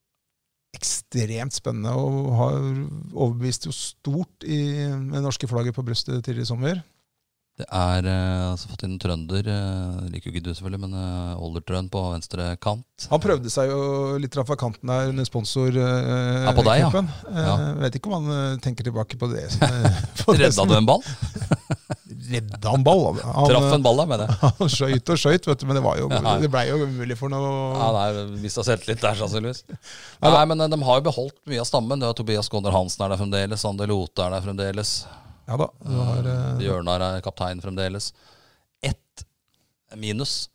Ekstremt spennende, og har overbevist jo stort i, med norske flagget på brystet tidligere i sommer. Det er uh, altså fått inn en trønder, uh, liker jo ikke du selvfølgelig, men uh, Oldertrøn på venstre kant. Han prøvde seg jo litt fra kanten der under sponsor uh, ja, på deg, ja. Jeg ja. uh, vet ikke om han uh, tenker tilbake på det. Redda du en ball? Redda han ball? Han, Traff en ball da, mener jeg. Han skjøt og skjøt, vet du, men det, var jo, ja. det ble jo umulig for noe. Ja, nei, mistet selvtillit der, sannsynligvis. Nei, men de har jo beholdt mye av stammen. Det var Tobias Gåner Hansen er der fremdeles, Sander Lote er der fremdeles. Ja da. Har, uh, Bjørnar er kaptein fremdeles. Ett minus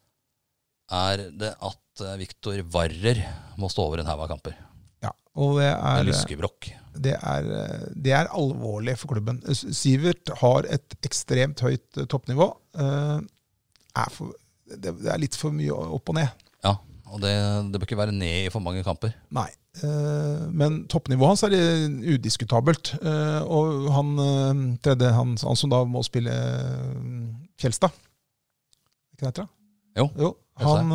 er det at Viktor Varrer må stå over en haug av kamper. Ja, og det er, en lyskebrokk. Det er, det er alvorlig for klubben. Sivert har et ekstremt høyt toppnivå. Uh, er for, det, det er litt for mye opp og ned. Ja, og det, det bør ikke være ned i for mange kamper. Nei. Men toppnivået hans er udiskutabelt, og han tredje, han, han som da må spille Kjelstad, ikke det? Jo, jo han,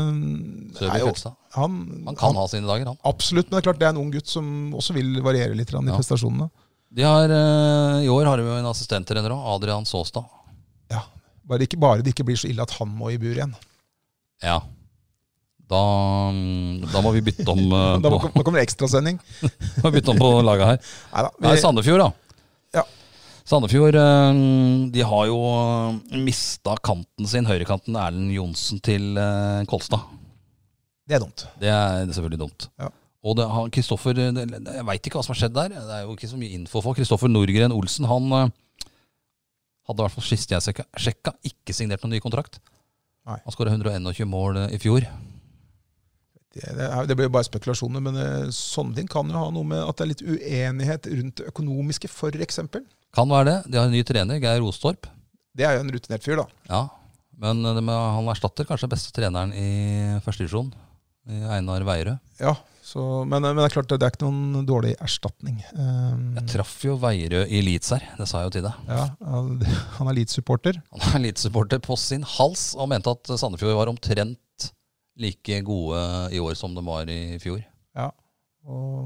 er jo, han, han kan han, ha sine dager, han. Absolutt, men det er klart det er en ung gutt som også vil variere litt i ja. prestasjonene. De har, I år har vi jo en assistenttrener også, Adrian Såstad. Ja, bare, ikke, bare det ikke blir så ille at han må i bur igjen. Ja. Da, da må vi bytte om uh, Da må, på, kommer det ekstrasending. Da må vi bytte om på laget her. Neida, vi, Nei, Sandefjord da. Ja. Sandefjord, uh, de har jo mistet kanten sin, høyrekanten Erlend Johnsen til uh, Kolstad. Det er dumt. Det er, det er selvfølgelig dumt. Ja. Og det, han, Kristoffer, det, jeg vet ikke hva som har skjedd der. Det er jo ikke så mye info for. Kristoffer Nordgren Olsen, han uh, hadde i hvert fall sist jeg sjekka, ikke signert noen ny kontrakt. Nei. Han skåret hundre og tjue mål uh, i fjor. Det, det blir jo bare spekulasjoner, men sånne ting kan jo ha noe med at det er litt uenighet rundt det økonomiske, for eksempel. Kan være det. De har en ny trener, Geir Rostorp. Det er jo en rutinert fyr, da. Ja, men det med, han erstatter kanskje beste treneren i første divisjon, Einar Veierød. Ja, så, men, men det er klart det er ikke noen dårlig erstatning. Um, jeg traff jo Veierød i Leeds her, det sa jeg jo til deg. Ja, han er Leeds-supporter. Han er Leeds-supporter på sin hals, og mente at Sandefjord var omtrent like gode i år som de var i fjor. Ja. Og,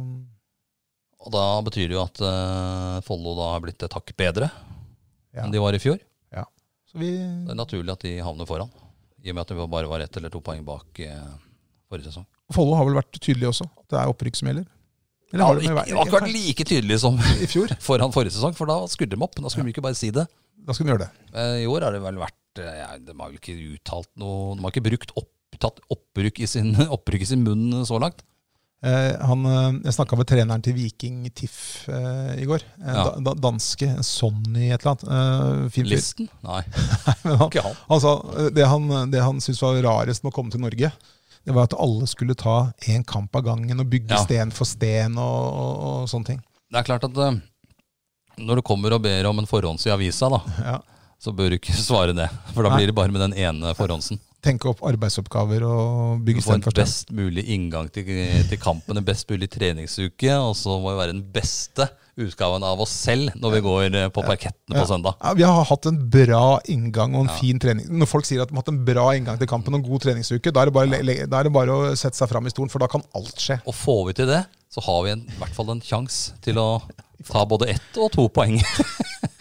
og da betyr det jo at uh, Follo da har blitt et hakk bedre ja. enn de var i fjor. Ja. Så vi... Det er naturlig at de havner foran, i og med at de bare var ett eller to poeng bak uh, forrige sesong. Follo har vel vært tydelig også, at det er opprykk som gjelder. Eller ja, har de, ikke, de har ikke vært like tydelig som i fjor foran forrige sesong, for da skulle de opp. Da skulle ja. de ikke bare si det. Da skulle de gjøre det. Uh, I år har det vel vært, ja, de har vel ikke uttalt noe, de har ikke brukt opp tatt opprykk i sin, opprykk i sin munn så langt. Eh, han, jeg snakket med treneren til Viking Tiff eh, i går. Eh, ja. da, danske, Sonny et eller annet. Eh, Listen? Nei, han, ikke han. Han sa, det han, det han syntes var rarest med å komme til Norge, det var at alle skulle ta en kamp av gangen og bygge ja. sten for sten og, og, og sånne ting. Det er klart at uh, når du kommer og ber om en forhånds i avisa da, ja. så bør du ikke svare det, for da Nei. blir det bare med den ene forhåndsen. Tenke opp arbeidsoppgaver og bygge sten for sten. sten. Best mulig inngang til, til kampen, en best mulig treningsuke, og så må vi være den beste utgaven av oss selv når vi går på parkettene ja. på søndag. Ja, vi har hatt en bra inngang og en ja. fin trening. Når folk sier at de har hatt en bra inngang til kampen og en god treningsuke, da er, det bare, ja. da er det bare å sette seg fram i stolen, for da kan alt skje. Og får vi til det, så har vi en, i hvert fall en sjanse til å ta både ett og to poeng.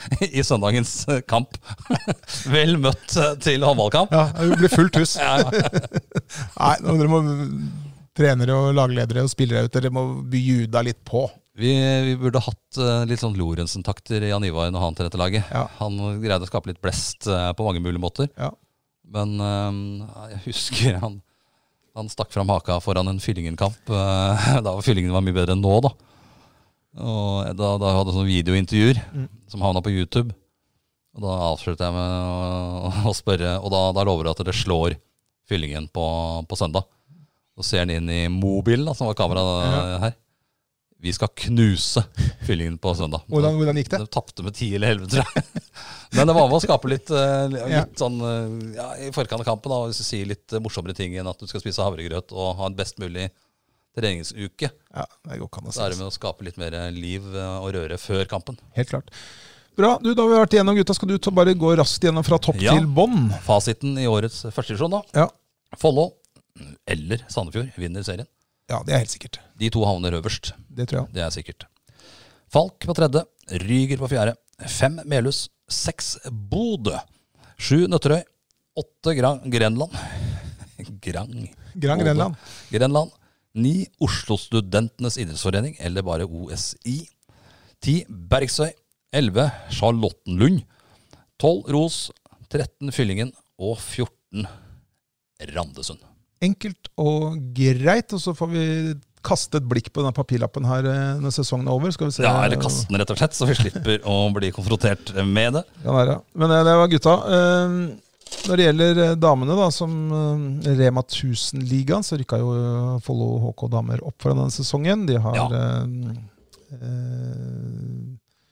i søndagens kamp. Vel møtt til håndballkamp. Ja, det blir fullt hus. Ja, ja. Nei, nå dere må trenere og lagledere og spillere ut, dere må bjuda litt på. Vi, vi burde hatt uh, litt sånn Lorentzen-takter i Jan Ivar når han til dette laget. Ja. Han greide å skape litt blest uh, på mange mulige måter. Ja. Men uh, jeg husker han, han stakk fram haka foran en Fyllingen-kamp. Uh, da var Fyllingen var mye bedre enn nå, da. Og da, da hadde jeg sånne videointervjuer mm. som havna på YouTube. Og da avsluttet jeg med å, å spørre, og da, da lover jeg at dere slår Fyllingen på, på søndag. Så ser han inn i mobilen, da, som var kamera ja. her. Vi skal knuse Fyllingen på søndag. Hvordan, hvordan gikk det? Det tappte med ti eller elleve, tror jeg. Men det var med å skape litt, litt sånn, ja, i forkant av kampen, da, hvis du sier litt morsommere ting enn at du skal spise havregrøt og ha en best mulig treningsuke. Ja, det går kan å si. Så er det med å skape litt mer liv og røre før kampen. Helt klart. Bra, du, da har vi vært igjennom, gutta. Skal du ta, bare gå raskt gjennom fra topp ja. til bånn? Fasiten i årets første divisjon da. Ja. Follo eller Sandefjord vinner serien. Ja, det er helt sikkert. De to havner øverst. Det tror jeg. Det er sikkert. Falk på tredje, Ryger på fjerde, fem Melhus, seks Bodø, sju Nøtterøy, åtte Gran Grenland, Grang, Grang Grenland, Grenland, ni Oslo Studentenes idrettsforening, eller bare O S I, ti Bergsøy, elleve Charlottenlund, tolv Ros, tretten Fyllingen og fjorten Randesund. Enkelt og greit, og så får vi kaste et blikk på denne papirlappen her når sesongen er over. Skal vi se. Ja, eller kaste den rett og slett, så vi slipper å bli konfrontert med det. Ja, være. Men det var gutta. Når det gjelder damene, da, som Rema tusen-ligaen, så rykka jo Follo H K damer opp for denne sesongen. De har... Ja. Eh,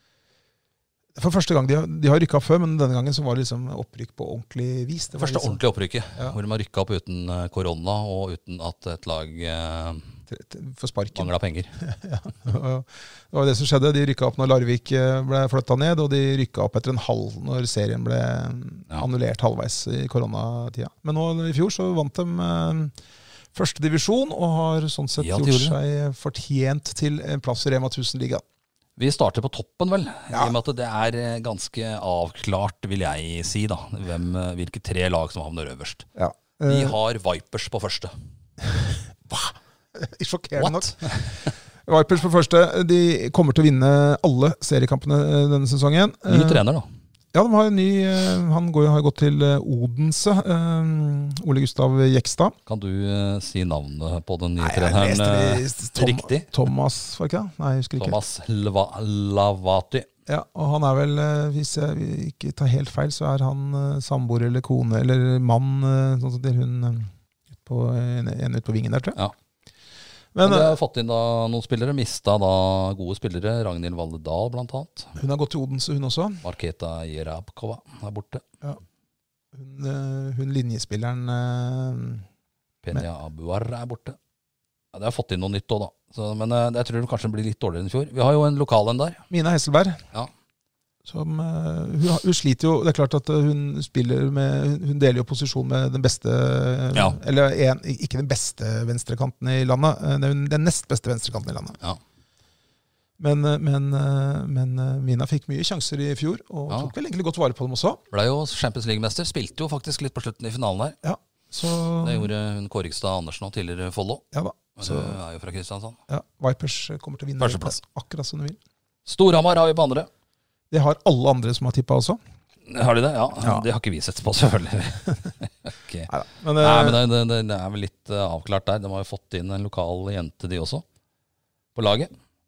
For første gang, De har, de har rykket opp før, men denne gangen så var det liksom opprykk på ordentlig vis. Det var første liksom, ordentlige opprykket, ja. hvor de har rykket opp uten korona og uten at et lag eh, for sparken. Manglet penger. Ja, det var det som skjedde. De rykket opp når Larvik ble flyttet ned, og de rykket opp etter en halv når serien ble ja. annullert halvveis i koronatida. Men nå i fjor så vant de eh, første divisjon og har sånn sett ja, gjort seg fortjent til en plass i Rema tusen-ligaen. Vi starter på toppen, vel, ja. i og med at det er ganske avklart, vil jeg si, da, hvem, hvilke tre lag som havner øverst. Ja. De har Vipers på første. Hva? Sjokkerende nok. Vipers på første, de kommer til å vinne alle seriekampene denne sesongen. Ny trener, da. Ja, de har en ny, han går, har gått til Odense, Ole Gustav Jekstad. Kan du uh, si navnet på den nye Nei, treneren Tom, riktig? Thomas, var ikke det? Nei, jeg husker ikke. Thomas Lva, Lavati. Ja, og han er vel, hvis jeg ikke tar helt feil, så er han samboer eller kone, eller mann, sånn som det er hun på, en, en ut på vingen der, tror jeg. Ja. Men de har fått inn da noen spillere, mistet da gode spillere, Ragnhild Valledal blant annet. Hun har gått til Odense, hun også. Marketa Jerabkova er borte. Ja. Hun, hun linjespilleren... Penia Abuar er borte. Ja, de har fått inn noe nytt også da. Så, men jeg tror det kanskje blir litt dårligere enn i fjor. Vi har jo en lokal en der. Mina Hesselberg. Ja. Som, uh, hun, hun sliter jo, det er klart at hun spiller med, hun deler jo posisjon med den beste, ja. eller en, ikke den beste venstrekanten i landet, den, den nest beste venstrekanten i landet. Ja. Men, men, men Mina fikk mye sjanser i fjor, og ja. tok vel egentlig godt vare på dem også. Ble jo Champions League-mester, spilte jo faktisk litt på slutten i finalen her. Ja, så... Det gjorde hun Kårikstad Andersen og tidligere Follo. Ja da. Men så... hun er jo fra Kristiansand. Ja, Vipers kommer til å vinne akkurat som de vil. Storhamar har vi på andre. Det har alle andre som har tippet også. Har de det? Ja, ja. Det har ikke vi sett på, selvfølgelig. Okay. Neida, men, Nei, men det, det, det er vel litt uh, avklart der. De har jo fått inn en lokal jente, de også, på laget.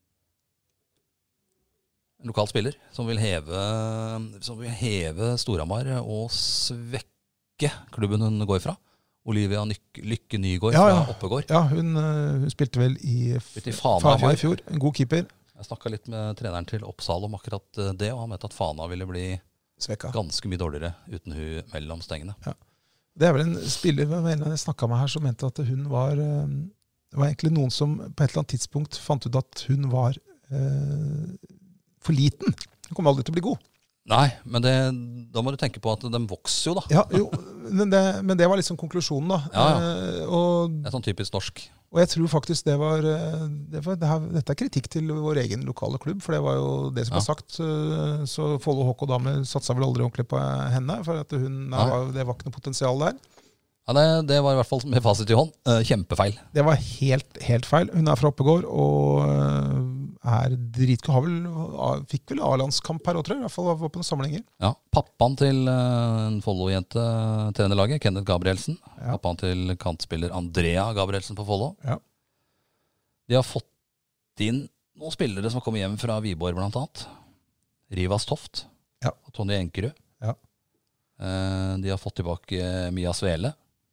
En lokal spiller som vil heve, som vil heve Storhamar og svekke klubben hun går fra. Olivia Nyk Lykke Nygård ja, ja. fra Oppegård. Ja, hun, hun spilte vel i, spilte i Fana, Fana i fjor. En god keeper. Jeg snakket litt med treneren til Oppsal om akkurat det, og han mente at Fana ville bli svekka. Ganske mye dårligere uten hun mellom stengene. Ja. Det er vel en spiller jeg snakket med her som mente at hun var, det var egentlig noen som på et eller annet tidspunkt fant ut at hun var eh, for liten. Hun kommer aldri til å bli god. Nei, men det, da må du tenke på at de vokser jo da. Ja, jo, men det, men det var liksom konklusjonen da. Ja, ja. Eh, og, det er sånn typisk norsk. Og jeg tror faktisk det var, det var det her, dette er kritikk til vår egen lokale klubb, for det var jo det som Ja. var sagt. Så Follo H K Damer satsa vel aldri ordentlig på henne, for at hun, Nei. var, det var ikke noe potensial der. Ja, det, det var i hvert fall med fasit i hånd. Eh, kjempefeil. Det var helt, helt feil. Hun er fra Oppegård og er dritgod. Har vel, fikk vel A-landskamp her også, tror jeg. I hvert fall var på noen samlinger. Ja, Pappaen til eh, en Follo-jente trener laget, Kenneth Gabrielsen. Ja. Pappaen til kantspiller Andrea Gabrielsen på Follo. Ja. De har fått inn noen spillere som kommer hjem fra Viborg blant annet. Rivas Toft Ja. og Tonje Enkerud. Ja. Eh, de har fått tilbake Mia Svele.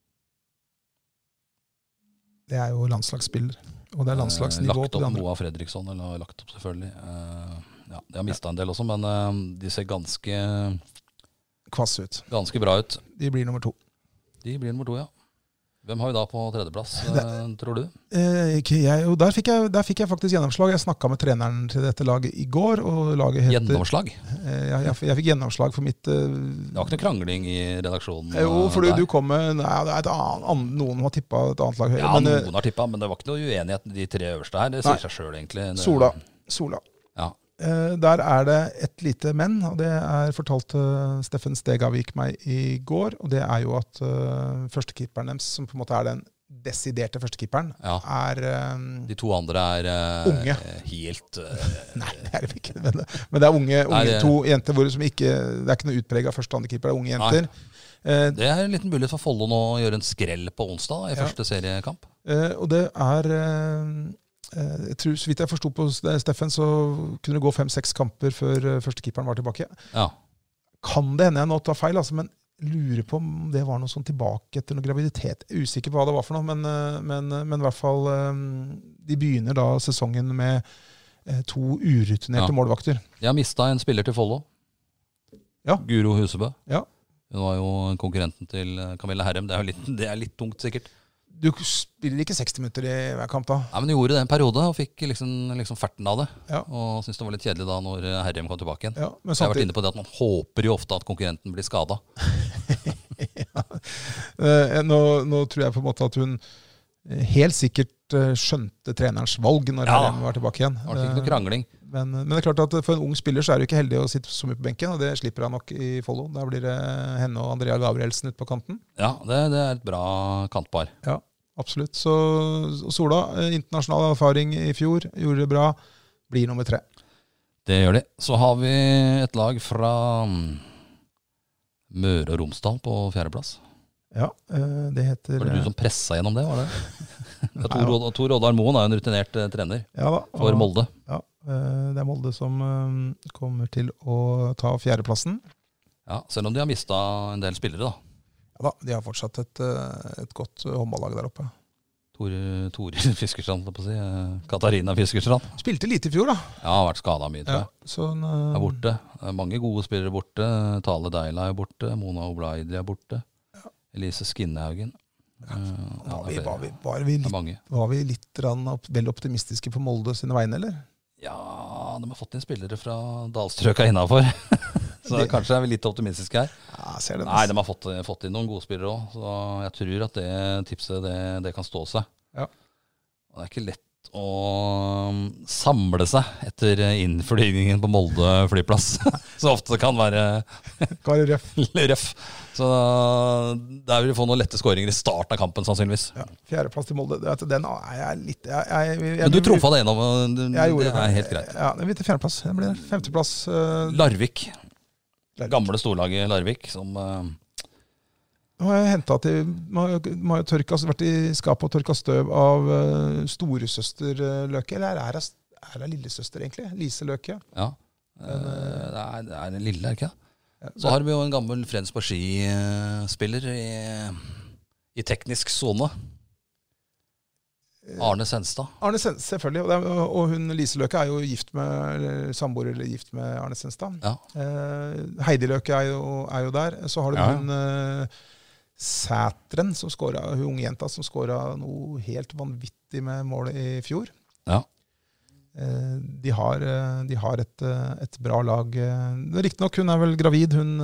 Det er jo landslagsspiller. Og det er landslagsnivå Eh, lagt på de opp andre. Moa Fredriksson, eller lagt opp selvfølgelig. Eh, ja, de har mistet en del også, men eh, de ser ganske, Kvass ut. ganske bra ut. De blir nummer to. De blir nummer to, ja. Hvem har vi da på tredjeplass, eh, tror du? Eh, ikke jeg, og der fikk, jeg, der fikk jeg faktisk gjennomslag. Jeg snakket med treneren til dette laget i går, og laget heter... Gjennomslag? Eh, jeg, jeg, jeg fikk gjennomslag for mitt... Eh, Det var ikke noe krangling i redaksjonen? jo, eh, for du, der. du kom med... Nei, det er et annet, an- noen har tippet et annet lag høyere. Ja, men, eh, noen har tippet, men det var ikke noe uenighet de tre øverste her. Det sier Nei. seg selv egentlig. Det, Sola. Sola. Ja. Eh, der er det et lite men, og det er fortalte Steffen Stegavik meg i går, og det er jo at uh, førstekeeperen deres, som på en måte er den desiderte førstekeeperen, Ja. er... eh, De to andre er eh, Unge. helt eh, Nei, det er det ikke. Men, men det er unge, unge Nei, det- to jenter hvor som ikke, det er ikke noe utpreget første- og andrekeeper, det er unge jenter. Eh, Det er en liten mulighet for Follo nå å gjøre en skrell på onsdag i Ja. første seriekamp. eh, og det er... Eh, eh, jeg tror, så vidt jeg forstod på Steffen, så kunne det gå fem-seks kamper før eh, førstekeeperen var tilbake. Ja. Kan det hende jeg nå tar feil, altså, men lurer på om det var noe sånn tilbake etter noe graviditet. Usikker på hva det var for noe, men, eh, men, men i hvert fall eh, de begynner da sesongen med eh, to urutinerte Ja. målvakter. Jeg har mista en spiller til Follo. Ja. Guro Husebø. Ja. Hun var jo konkurrenten til eh, Camilla Herrem. Det er, jo litt, det er litt tungt, sikkert. Du spiller ikke seksti minutter i hver kamp da. Nei, men hun gjorde det en periode og fikk liksom, liksom ferten av det. Ja. Og syntes det var litt kjedelig da når eh, Herrem kom tilbake igjen. Ja, men Jeg har vært samtidig, inne på det at man håper jo ofte at konkurrenten blir skada. eh, nå, nå tror jeg på en måte at hun eh, helt sikkert eh, skjønte trenerens valg når Ja. Herrem var tilbake igjen. Det var ikke noe Eh, krangling. Men, men det er klart at for en ung spiller så er det jo ikke heldig å sitte så mye på benken, og det slipper han nok i Follo. Da blir det henne og Andrea Gabrielsen ut på kanten. Ja, det, det er et bra kantpar. Ja, absolutt. Så Sola, eh, internasjonal erfaring i fjor, gjorde det bra, blir nummer tre. Det gjør de. Så har vi et lag fra mm, Møre og Romsdal på fjerdeplass. Ja, eh, det heter... Var det du som pressa gjennom det? var det? Ja, Tor, Nei, Rod- Tor Oddar Moen er jo en rutinert eh, trener Ja da. for og- Molde. Ja, eh, det er Molde som eh, kommer til å ta fjerdeplassen. Ja, selv om de har mista en del spillere, da. Ja da, de har fortsatt et, eh, et godt eh, håndballag der oppe. Tore, Tore Fiskerstrand, holdt på å si. Eh, Katarina Fiskerstrand. Spilte lite i fjor da. Ja, har vært skada mye, tror Ja, jeg. så en, eh, Er borte. Det er mange gode spillere borte. Tale Deila er borte. Mona Oblaidi er borte. Elise Skinnehaugen. Eh, ja, var, det vi, er var, vi, flere. var, vi Det er litt, mange. var vi litt rann opp, vel optimistiske på Molde sine vegne, eller? Ja, de har fått inn spillere fra dalstrøka innafor. Så Det- kanskje er vi litt optimistiske her. Ja, ser det. Nei, de har fått, fått inn noen gode spillere òg, så jeg tror at det tipset det, det kan stå seg. Ja. Og det er ikke lett å samle seg etter innflygningen på Molde flyplass. Så ofte det kan være Kan være røff. røff. Så der vil du få noen lette skåringer i starten av kampen, sannsynligvis. Ja, fjerdeplass til Molde. Det- Den er jeg litt... Jeg, jeg, jeg, Men du trumfa det gjennom, det jeg gjorde er helt greit. Ja, det blir til fjerdeplass. Det blir femteplass. eh, Larvik. Larvik. Gamle storlaget Larvik, som eh, Nå har jeg hentet til Man har jo- man har jo tørka, vært i skapet og tørka støv av uh, storesøster uh, Løke. Eller er det, er det lillesøster, egentlig? Lise Løke. Ja. Eh, Det er, det er den lille, er det ikke det? Ja, Så har vi jo en gammel Fredensborg Ski-spiller i, i teknisk sone. Arne Senstad. Arne Senstad, selvfølgelig. Og, det er, og hun Lise Løke er jo gift med eller samboer eller gift med Arne Senstad. Ja. Eh, Heidi Løke er jo, er jo der. Så har du Ja. hun eh, Sætren, som skåret, hun unge jenta som skåra noe helt vanvittig med målet i fjor. Ja. Eh, de, har, eh, de har et, eh, et bra lag. Eh, Riktignok, hun er vel gravid, hun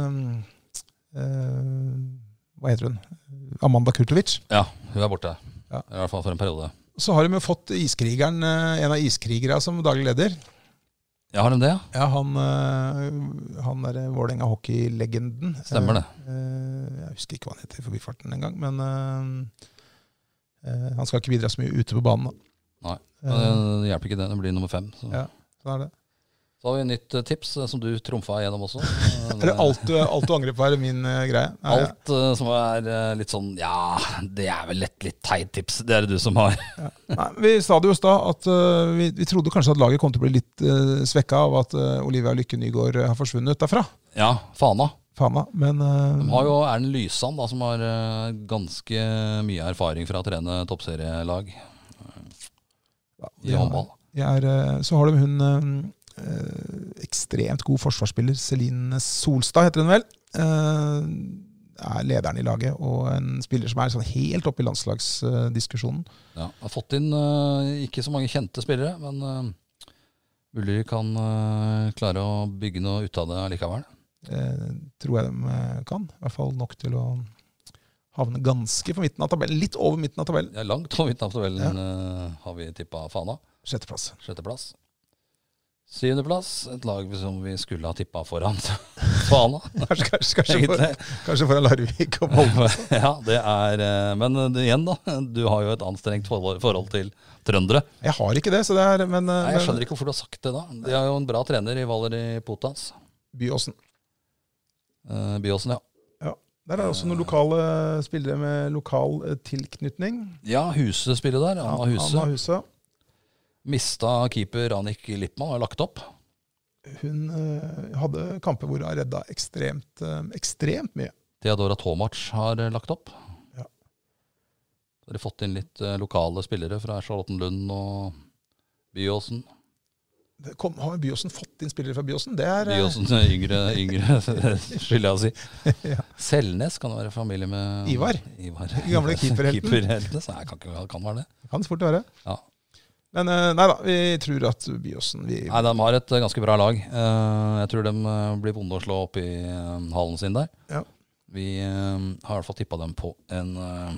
eh, Hva heter hun? Amanda Kurtovic. Ja, hun er borte. Ja. I hvert fall for en periode. Så har de jo fått iskrigeren, eh, en av iskrigere som daglig leder. Ja, har de det? Ja, han, eh, han er Vålerenga hockeylegenden. Stemmer det. Eh, jeg husker ikke hva han heter i forbifarten en gang, men eh, eh, han skal ikke bidra så mye ute på banen. Da. Nei, men det hjelper ikke det. Det blir nummer fem. Så. Ja, sånn er det. Så har vi et nytt tips som du trumfa igjennom også. Er det alt du, alt du angrer på er min uh, greie? Nei, alt uh, som er uh, litt sånn, ja, det er vel et litt teit tips. Det er det du som har. Ja. Nei, vi sa det jo i stad at uh, vi, vi trodde kanskje at laget kom til å bli litt uh, svekka av at uh, Olivia Lykke Nygaard har forsvunnet derfra. Ja, Fana. Fana, men... Uh, De har jo Erlend Lysand, da, som har uh, ganske mye erfaring fra å trene toppserielag uh, ja, i håndball. Er, uh, så har de hun... Uh, Uh, ekstremt god forsvarsspiller Celine Solstad heter hun vel, uh, er lederen i laget og en spiller som er sånn helt oppe i landslagsdiskusjonen. Uh, ja, har fått inn uh, ikke så mange kjente spillere, men uh, mulig kan uh, klare å bygge noe ut av det likevel. Uh, tror jeg de kan, i hvert fall nok til å havne ganske på midten av tabellen, litt over midten av tabellen. Ja, langt over midten av tabellen ja. uh, har vi tippet Fana. Sjetteplass. Sjetteplass. Syvendeplass, et lag som vi skulle ha tippet foran Fana. kanskje, kanskje, kanskje, for, kanskje foran Larvik og Molde. Ja, det er, men det, igjen da, du har jo et anstrengt forhold, forhold til trøndere. Jeg har ikke det, så det er, men... Nei, jeg skjønner ikke hvorfor du har sagt det da. De har jo en bra trener i Valeri Potans. Byåsen. Uh, Byåsen, ja. Ja. Der er også noen lokale spillere med lokal tilknytning. Ja, Huset spiller der, Anna Huset. Anna Huset. Mista keeper Annik Lippmann, har lagt opp. Hun uh, hadde kamper hvor hun har redda ekstremt, uh, ekstremt mye. Theodora Tomac har lagt opp. Ja. Så har de fått inn litt uh, lokale spillere fra Charlottenlund og Byåsen. Det kom, har Byåsen fått inn spillere fra Byåsen? Det er... Byåsen yngre, yngre skylder jeg å si. Ja. Selnes kan være familie med... Ivar. Ivar. Gamle keeperhelten. Keeperhelten, så jeg kan, ikke, kan være det. Kan det fort være. Ja. Men nei da, vi tror at Byåsen vi... Nei, de har et ganske bra lag. Jeg tror de blir vonde å slå opp i hallen sin der. Ja. Vi har i hvert fall tippet dem på en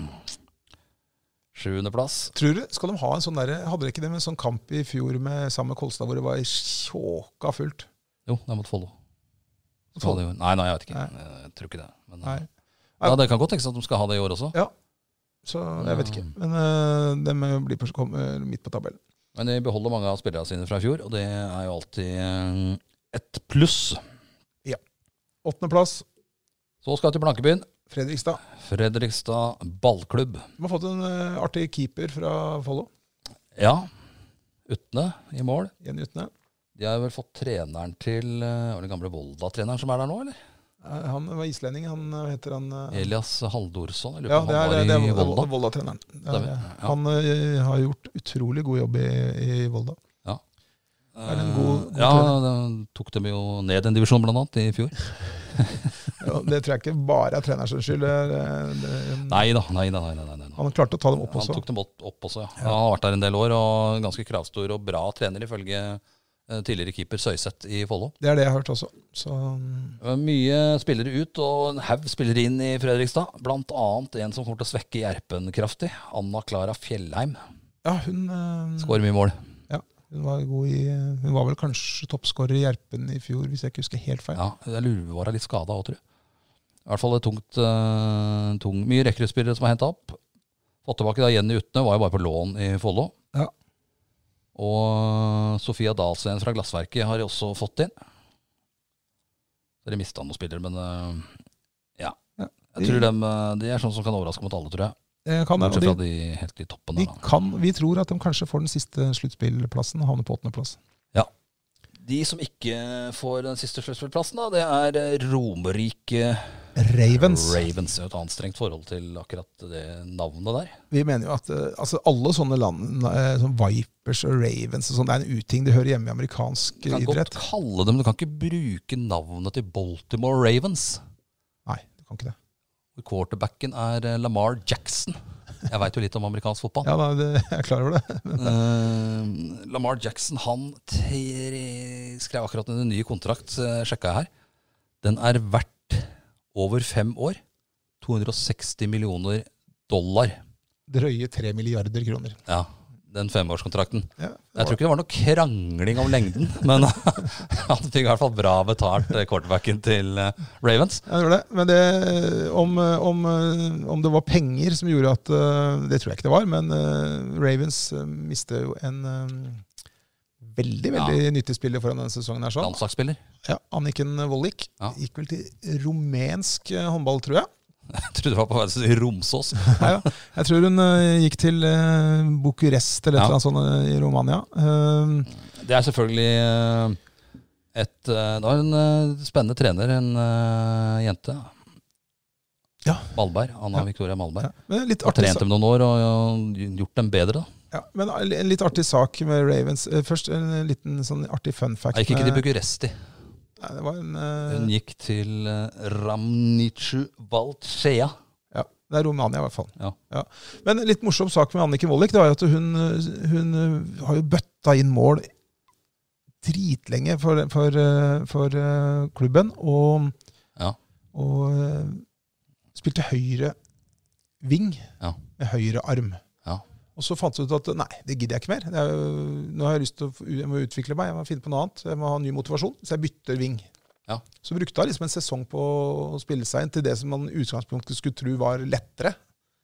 sjuende plass. Tror du, skal de ha en sånn der, hadde dere ikke det med en sånn kamp i fjor med sammen med Kolstad, hvor det var tjåka fullt? Jo, det er mot Follo. Follo? Nei, nei, jeg vet ikke. Nei. Jeg tror ikke det. Men, Nei. Ja, det kan godt tenkes at de skal ha det i år også. Ja. Så jeg vet ikke. Men uh, de blir på, kommer midt på tabellen. Men de beholder mange av spillerne sine fra i fjor, og det er jo alltid et pluss. Ja. Åttende plass. Så skal vi til Blankebyen. Fredrikstad. Fredrikstad ballklubb. De har fått en uh, artig keeper fra Follo. Ja. Utne i mål. Jenny Utne. De har vel fått treneren til uh, var det gamle Volda-treneren som er der nå, eller? Han var islending, han heter han uh, Elias Haldorsson, eller ja, han det er, var det er, i Volda. Volda. Volda-treneren. Ja, ja. Han uh, har gjort utrolig god jobb i, i Volda. Ja. Er det en god, god ja, de tok dem jo ned en divisjon blant annet i fjor. Ja, det tror jeg ikke bare er treners skyld. Det er, det er, nei, da, nei da, nei, nei, nei. Han klarte å ta dem opp også. Han tok dem opp også, ja. Ja. Han har vært der en del år, og ganske kravstor og bra trener ifølge tidligere keeper Søyseth i Follo. Det er det jeg har hørt også. Så... Mye spillere ut, og en haug spillere inn i Fredrikstad. Blant annet en som kommer til å svekke Gjerpen kraftig. Anna Klara Fjellheim. Ja, hun... Uh... Skårer mye mål. Ja, hun var god i... Hun var vel kanskje toppskårer i Gjerpen i fjor, hvis jeg ikke husker helt feil. Ja, jeg lurer på var litt skadet også, tror jeg. I hvert fall det tungt, uh, tung, mye rekruttspillere som har hentet opp. Fått tilbake da Jenny Utne, var jo bare på lån i Follo. Ja. Og Sofia Dahlsen fra Glassverket har de også fått inn. Så de mistet noen spillere, men uh, ja. ja. Jeg tror de, de er sånn som kan overraske mot alle, tror jeg. Det kan, Bortsett de, fra de helt i toppen. De der, kan, vi tror at de kanskje får den siste sluttspillplassen og havner på åttende plass. Ja. De som ikke får den siste sluttspillplassen, da, det er Romerike Ravens. Ravens er et anstrengt forhold til akkurat det navnet der. Vi mener jo at altså, alle sånne land, som Vipers og Ravens, og sånn, det er en uting. Det hører hjemme i amerikansk idrett. Du kan idrett. godt kalle dem, du kan ikke bruke navnet til Baltimore Ravens. Nei, du kan ikke det. Quarterbacken er Lamar Jackson. Jeg vet jo litt om amerikansk fotball. Ja, da, det, jeg er klar over det. uh, Lamar Jackson, han skrev akkurat en ny kontrakt, sjekket jeg her. Den er verdt over fem år, to hundre og seksti millioner dollar. Drøye tre milliarder kroner. Ja, den femårskontrakten. Ja, jeg tror ikke det var noe krangling om lengden, men han fikk i hvert fall bra betalt quarterbacken til Ravens. Ja, det var det. Men det, om, om, om det var penger som gjorde at, det tror jeg ikke det var, men Ravens mistet jo en veldig, veldig ja. nyttig spiller foran denne sesongen her. Sånn. Landslagsspiller. Ja, Anniken Vollik. Ja. Gikk vel til rumensk håndball, tror jeg. Jeg trodde det var på vei til Romsås. ja, ja. Jeg tror hun uh, gikk til uh, Bucuresti eller et eller annet sånt uh, i Romania. Uh, det er selvfølgelig uh, et uh, Det var en uh, spennende trener, en uh, jente. Ja. Malberg, Anna ja. Victoria Malberg. Ja. Litt har trent dem noen år og uh, gjort dem bedre. Da. Ja, men en litt artig sak med Ravens. Uh, først en liten sånn artig fun fact. Jeg gikk ikke til Bucuresti. Nei, det var en, uh... Hun gikk til uh, Ramnicu Valchea. Ja, det er Romania i hvert fall. Ja. Ja. Men en litt morsom sak med Anniken Vollik, det var at hun, hun har jo bøtta inn mål dritlenge for, for, for klubben, og, ja. og spilte høyre ving ja. med høyre arm. Ja. Og så fant jeg ut at nei, det gidder jeg ikke mer. Det er jo, nå har jeg lyst til å jeg må utvikle meg, jeg må finne på noe annet. Jeg må ha ny motivasjon, så jeg bytter ving. Ja. Så brukte jeg liksom en sesong på å spille seg inn til det som man i utgangspunktet skulle tro var lettere.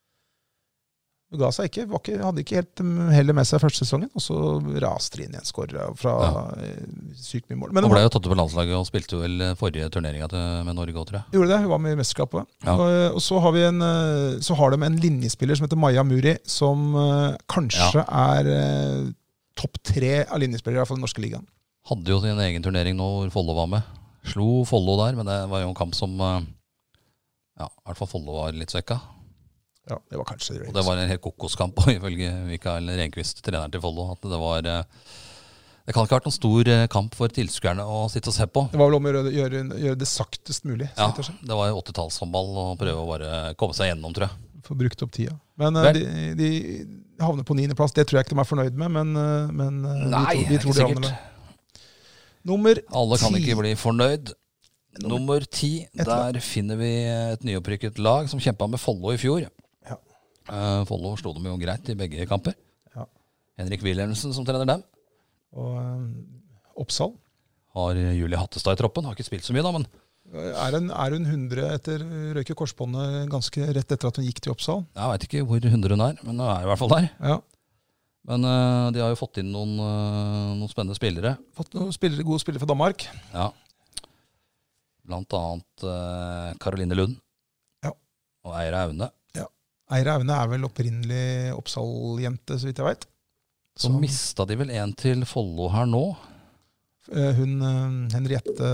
Det ga seg ikke, var ikke, hadde ikke helt heller med seg første sesongen, og så raste de inn i en skårer fra ja. sykt mye mål. Men hun ble jo tatt på landslaget og spilte vel forrige turneringa med Norge også, tror jeg. Gjorde det, hun var med i mesterskapet. Ja. Og, og så har vi en, så har de en linjespiller som heter Maja Muri, som uh, kanskje ja. er uh, topp tre av linjespillere i hvert fall i den norske ligaen. Hadde jo sin egen turnering nå hvor Follo var med. Slo Follo der, men det var jo en kamp som, uh, ja, i hvert fall Follo var litt svekka. Ja, det var kanskje det. Og det var en helt kokoskamp, og ifølge Mikael Renqvist, treneren til Follo, at det var det kan ikke ha vært noen stor kamp for tilskuerne å sitte og se på. Det var vel om å gjøre, gjøre, gjøre det saktest mulig. Ja, det var jo åttitallshåndball og prøve å bare komme seg gjennom, tror jeg. Få brukt opp tida. Men Vel. de, de havner på niende plass, det tror jeg ikke de er fornøyd med, men, men Nei, de, de tror de havner med. Nummer Alle kan ti. ikke bli fornøyd. Nummer ti, der finner vi et nyopprykket lag som kjempet med Follo i fjor. Uh, Follo slo dem jo greit i begge kamper. Ja. Henrik Wilhelmsen som trener dem. Og um, Oppsal. Har Julie Hattestad i troppen. Har ikke spilt så mye da, men... Er hun, er hun hundre etter røyke korsbåndet ganske rett etter at hun gikk til Oppsal? Jeg vet ikke hvor hundre hun er, men hun er i hvert fall der. Ja. Men uh, de har jo fått inn noen, uh, noen spennende spillere. Fått noen spillere, gode spillere fra Danmark. Ja. Blant annet uh, Caroline Lund. Ja. Og Eira Aune. Eira Aune er vel opprinnelig Oppsal-jente, så vidt jeg vet. Så, så mistet de vel en til Follo her nå? Hun, Henriette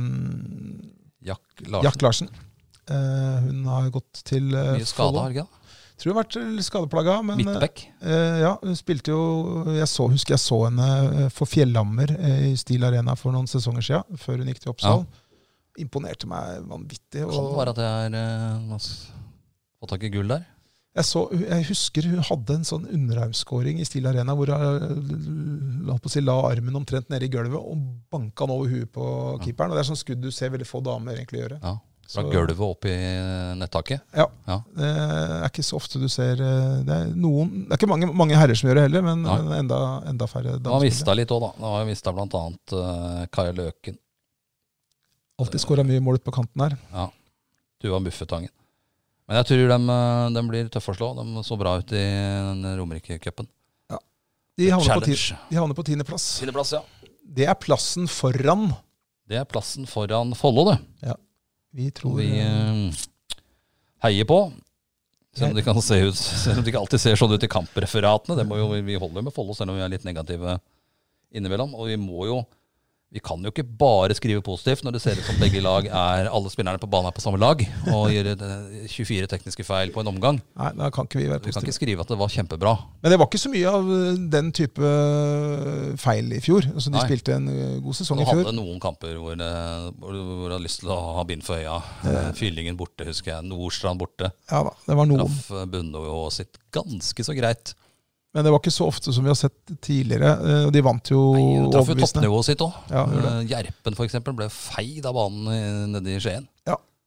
Jack Larsen. Jack Larsen. Hun har gått til Follo. Mye skade, har ikke det? Tror hun har vært skadeplaga. Men, Midtbekk? Ja, hun spilte jo, jeg så, husker jeg så henne for Fjellhammer i Stil Arena for noen sesonger siden, før hun gikk til Oppsal. Ja. Imponerte meg vanvittig. Kan det være at det er fått tak i gull der? Jeg, så, jeg husker hun hadde en sånn underarmskåring i Stil Arena hvor hun la, på å si, la armen omtrent nede i gulvet og banka den over huet på keeperen. Og det er sånn skudd du ser veldig få damer egentlig gjøre. Ja, fra så, gulvet opp i nettaket? Ja, ja. Det er ikke så ofte du ser det er, noen, det er ikke mange, mange herrer som gjør det heller, men ja. enda, enda færre damer. Man har mistet litt også da. Man har mistet blant annet uh, Kaja Løken. Alltid skåret mye mål ut på kanten her. Ja, du var Buffetangen. Men jeg tror de, de blir tøffe å slå. De så bra ut i Romerike-cupen. Ja. De havner på, ti, de havner på tiende plass. Tiende plass, ja. Det er plassen foran. Det er plassen foran Follo, det. Ja. Vi tror... Vi uh, heier på. Selv om det kan se ut, selv om det ikke alltid ser sånn ut i kampreferatene. Det må jo, vi holder med Follo, selv om vi er litt negative innimellom. Og vi må jo... Vi kan jo ikke bare skrive positivt når det ser ut som begge lag er alle spillerne på banen er på samme lag og gjøre tjuefire tekniske feil på en omgang. Nei, da kan ikke vi være positive. Vi kan ikke skrive at det var kjempebra. Men det var ikke så mye av den type feil i fjor. Altså, de Nei. spilte en god sesong de i fjor. De hadde noen kamper hvor de hadde lyst til å ha bind for øya. Ja. Fyllingen borte, husker jeg. Nordstrand borte. Ja da, det var noen. Raff bundet jo sitt ganske så greit. Men det var ikke så ofte som vi har sett tidligere. De vant jo Nei, de traff jo toppnivået sitt også. Ja, Gjerpen for eksempel ble feid av banen nede i Skien. Ja,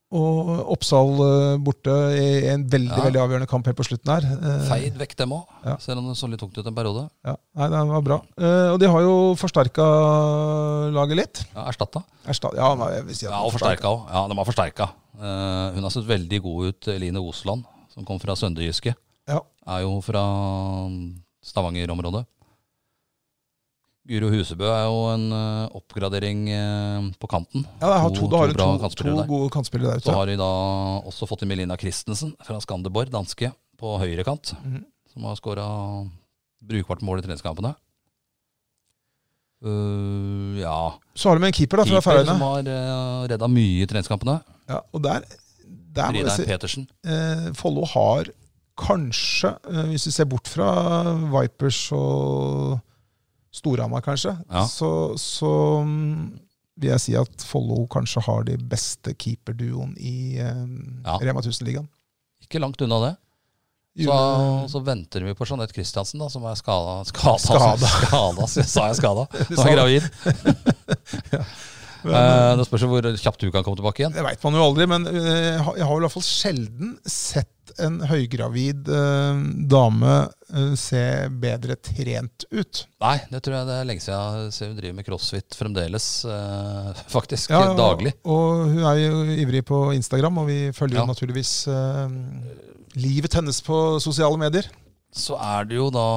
Og Oppsal uh, borte i en veldig, Ja. veldig avgjørende kamp helt på slutten her. Uh, Feid vekk dem også, Ja. selv om det så litt tungt ut en periode. Ja, nei, det var bra. Uh, og de har jo forsterket laget litt. Ja, erstatta. Ersta ja, jeg vil si at Ja, og forsterka også. Ja, de har forsterka. Uh, hun har sett veldig god ut, Eline Osland, som kom fra Sønderjyske. Ja. Er jo fra Stavanger-området. Guro Husebø er jo en uh, oppgradering uh, på kanten. Ja, det har to, da har du bra to, kantspillere to der. gode kantspillere der Så ute. har de da også fått inn Melina Christensen fra Skanderborg, danske, på høyre kant, Mhm. som har skåret brukbart mål i treningskampene. Uh, ja, Så har de en keeper da fra keeper som Færøyene. har uh, redda mye i treningskampene. Ja, og der, der må jeg Frida si, Petersen. eh, Follo har kanskje, eh, hvis vi ser bort fra Vipers og Storhamar kanskje, Ja. så, så mm, vil jeg si at Follo kanskje har de beste keeperduoen i eh, Ja. Rema tusen-ligaen. Ikke langt unna det. Så, Jule- så venter vi på Jeanette Christiansen, da, som er skada. Skada, Skada. skada sa jeg skada? Som sa er du. gravid. Men, Eh, det spørs jo hvor kjapt du kan komme tilbake igjen. Det vet man jo aldri, men eh, jeg har jeg har i hvert fall sjelden sett en høygravid eh, dame eh, se bedre trent ut. Nei, det tror jeg det er lenge siden jeg ser hun driver med crossfit fremdeles, eh, faktisk, Ja, daglig. Og hun er jo ivrig på Instagram, og vi følger jo Ja. naturligvis eh, livet hennes på sosiale medier. Så er det jo da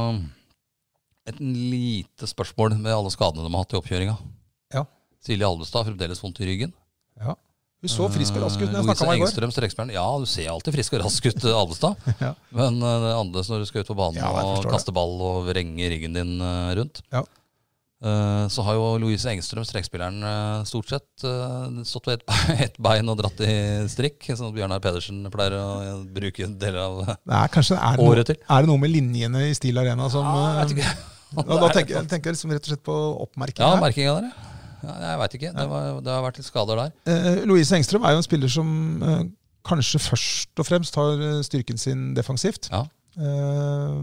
et lite spørsmål med alle skadene de har hatt i oppkjøringa. Ja. Silje Alvestad fremdeles vondt i ryggen. Ja. Hun så frisk og rask ut når jeg Eh, snakka med henne i går. Engstrøm, strekspilleren. Ja, du ser alltid frisk og rask ut, Alvestad. Ja. Men uh, det er annerledes når du skal ut på banen Ja, jeg og forstår kaste ball og vrenge ryggen din eh, rundt. Ja. Eh, så har jo Louise Engstrøm, strekspilleren, eh, stort sett eh, stått på ett be- ett bein og dratt i strikk, sånn at Bjørnar Pedersen pleier å eh, bruke deler av Det er kanskje er det, noe, året til. er det noe med linjene i Stil Arena som Ja, jeg vet eh, ikke. da, da tenker jeg tenker jeg liksom rett og slett på oppmerking Ja, her. merkinga der, ja. Ja, jeg veit ikke. Det, var, det har vært litt skader der. Eh, Louise Engstrøm er jo en spiller som eh, kanskje først og fremst har eh, styrken sin defensivt. Ja. Eh,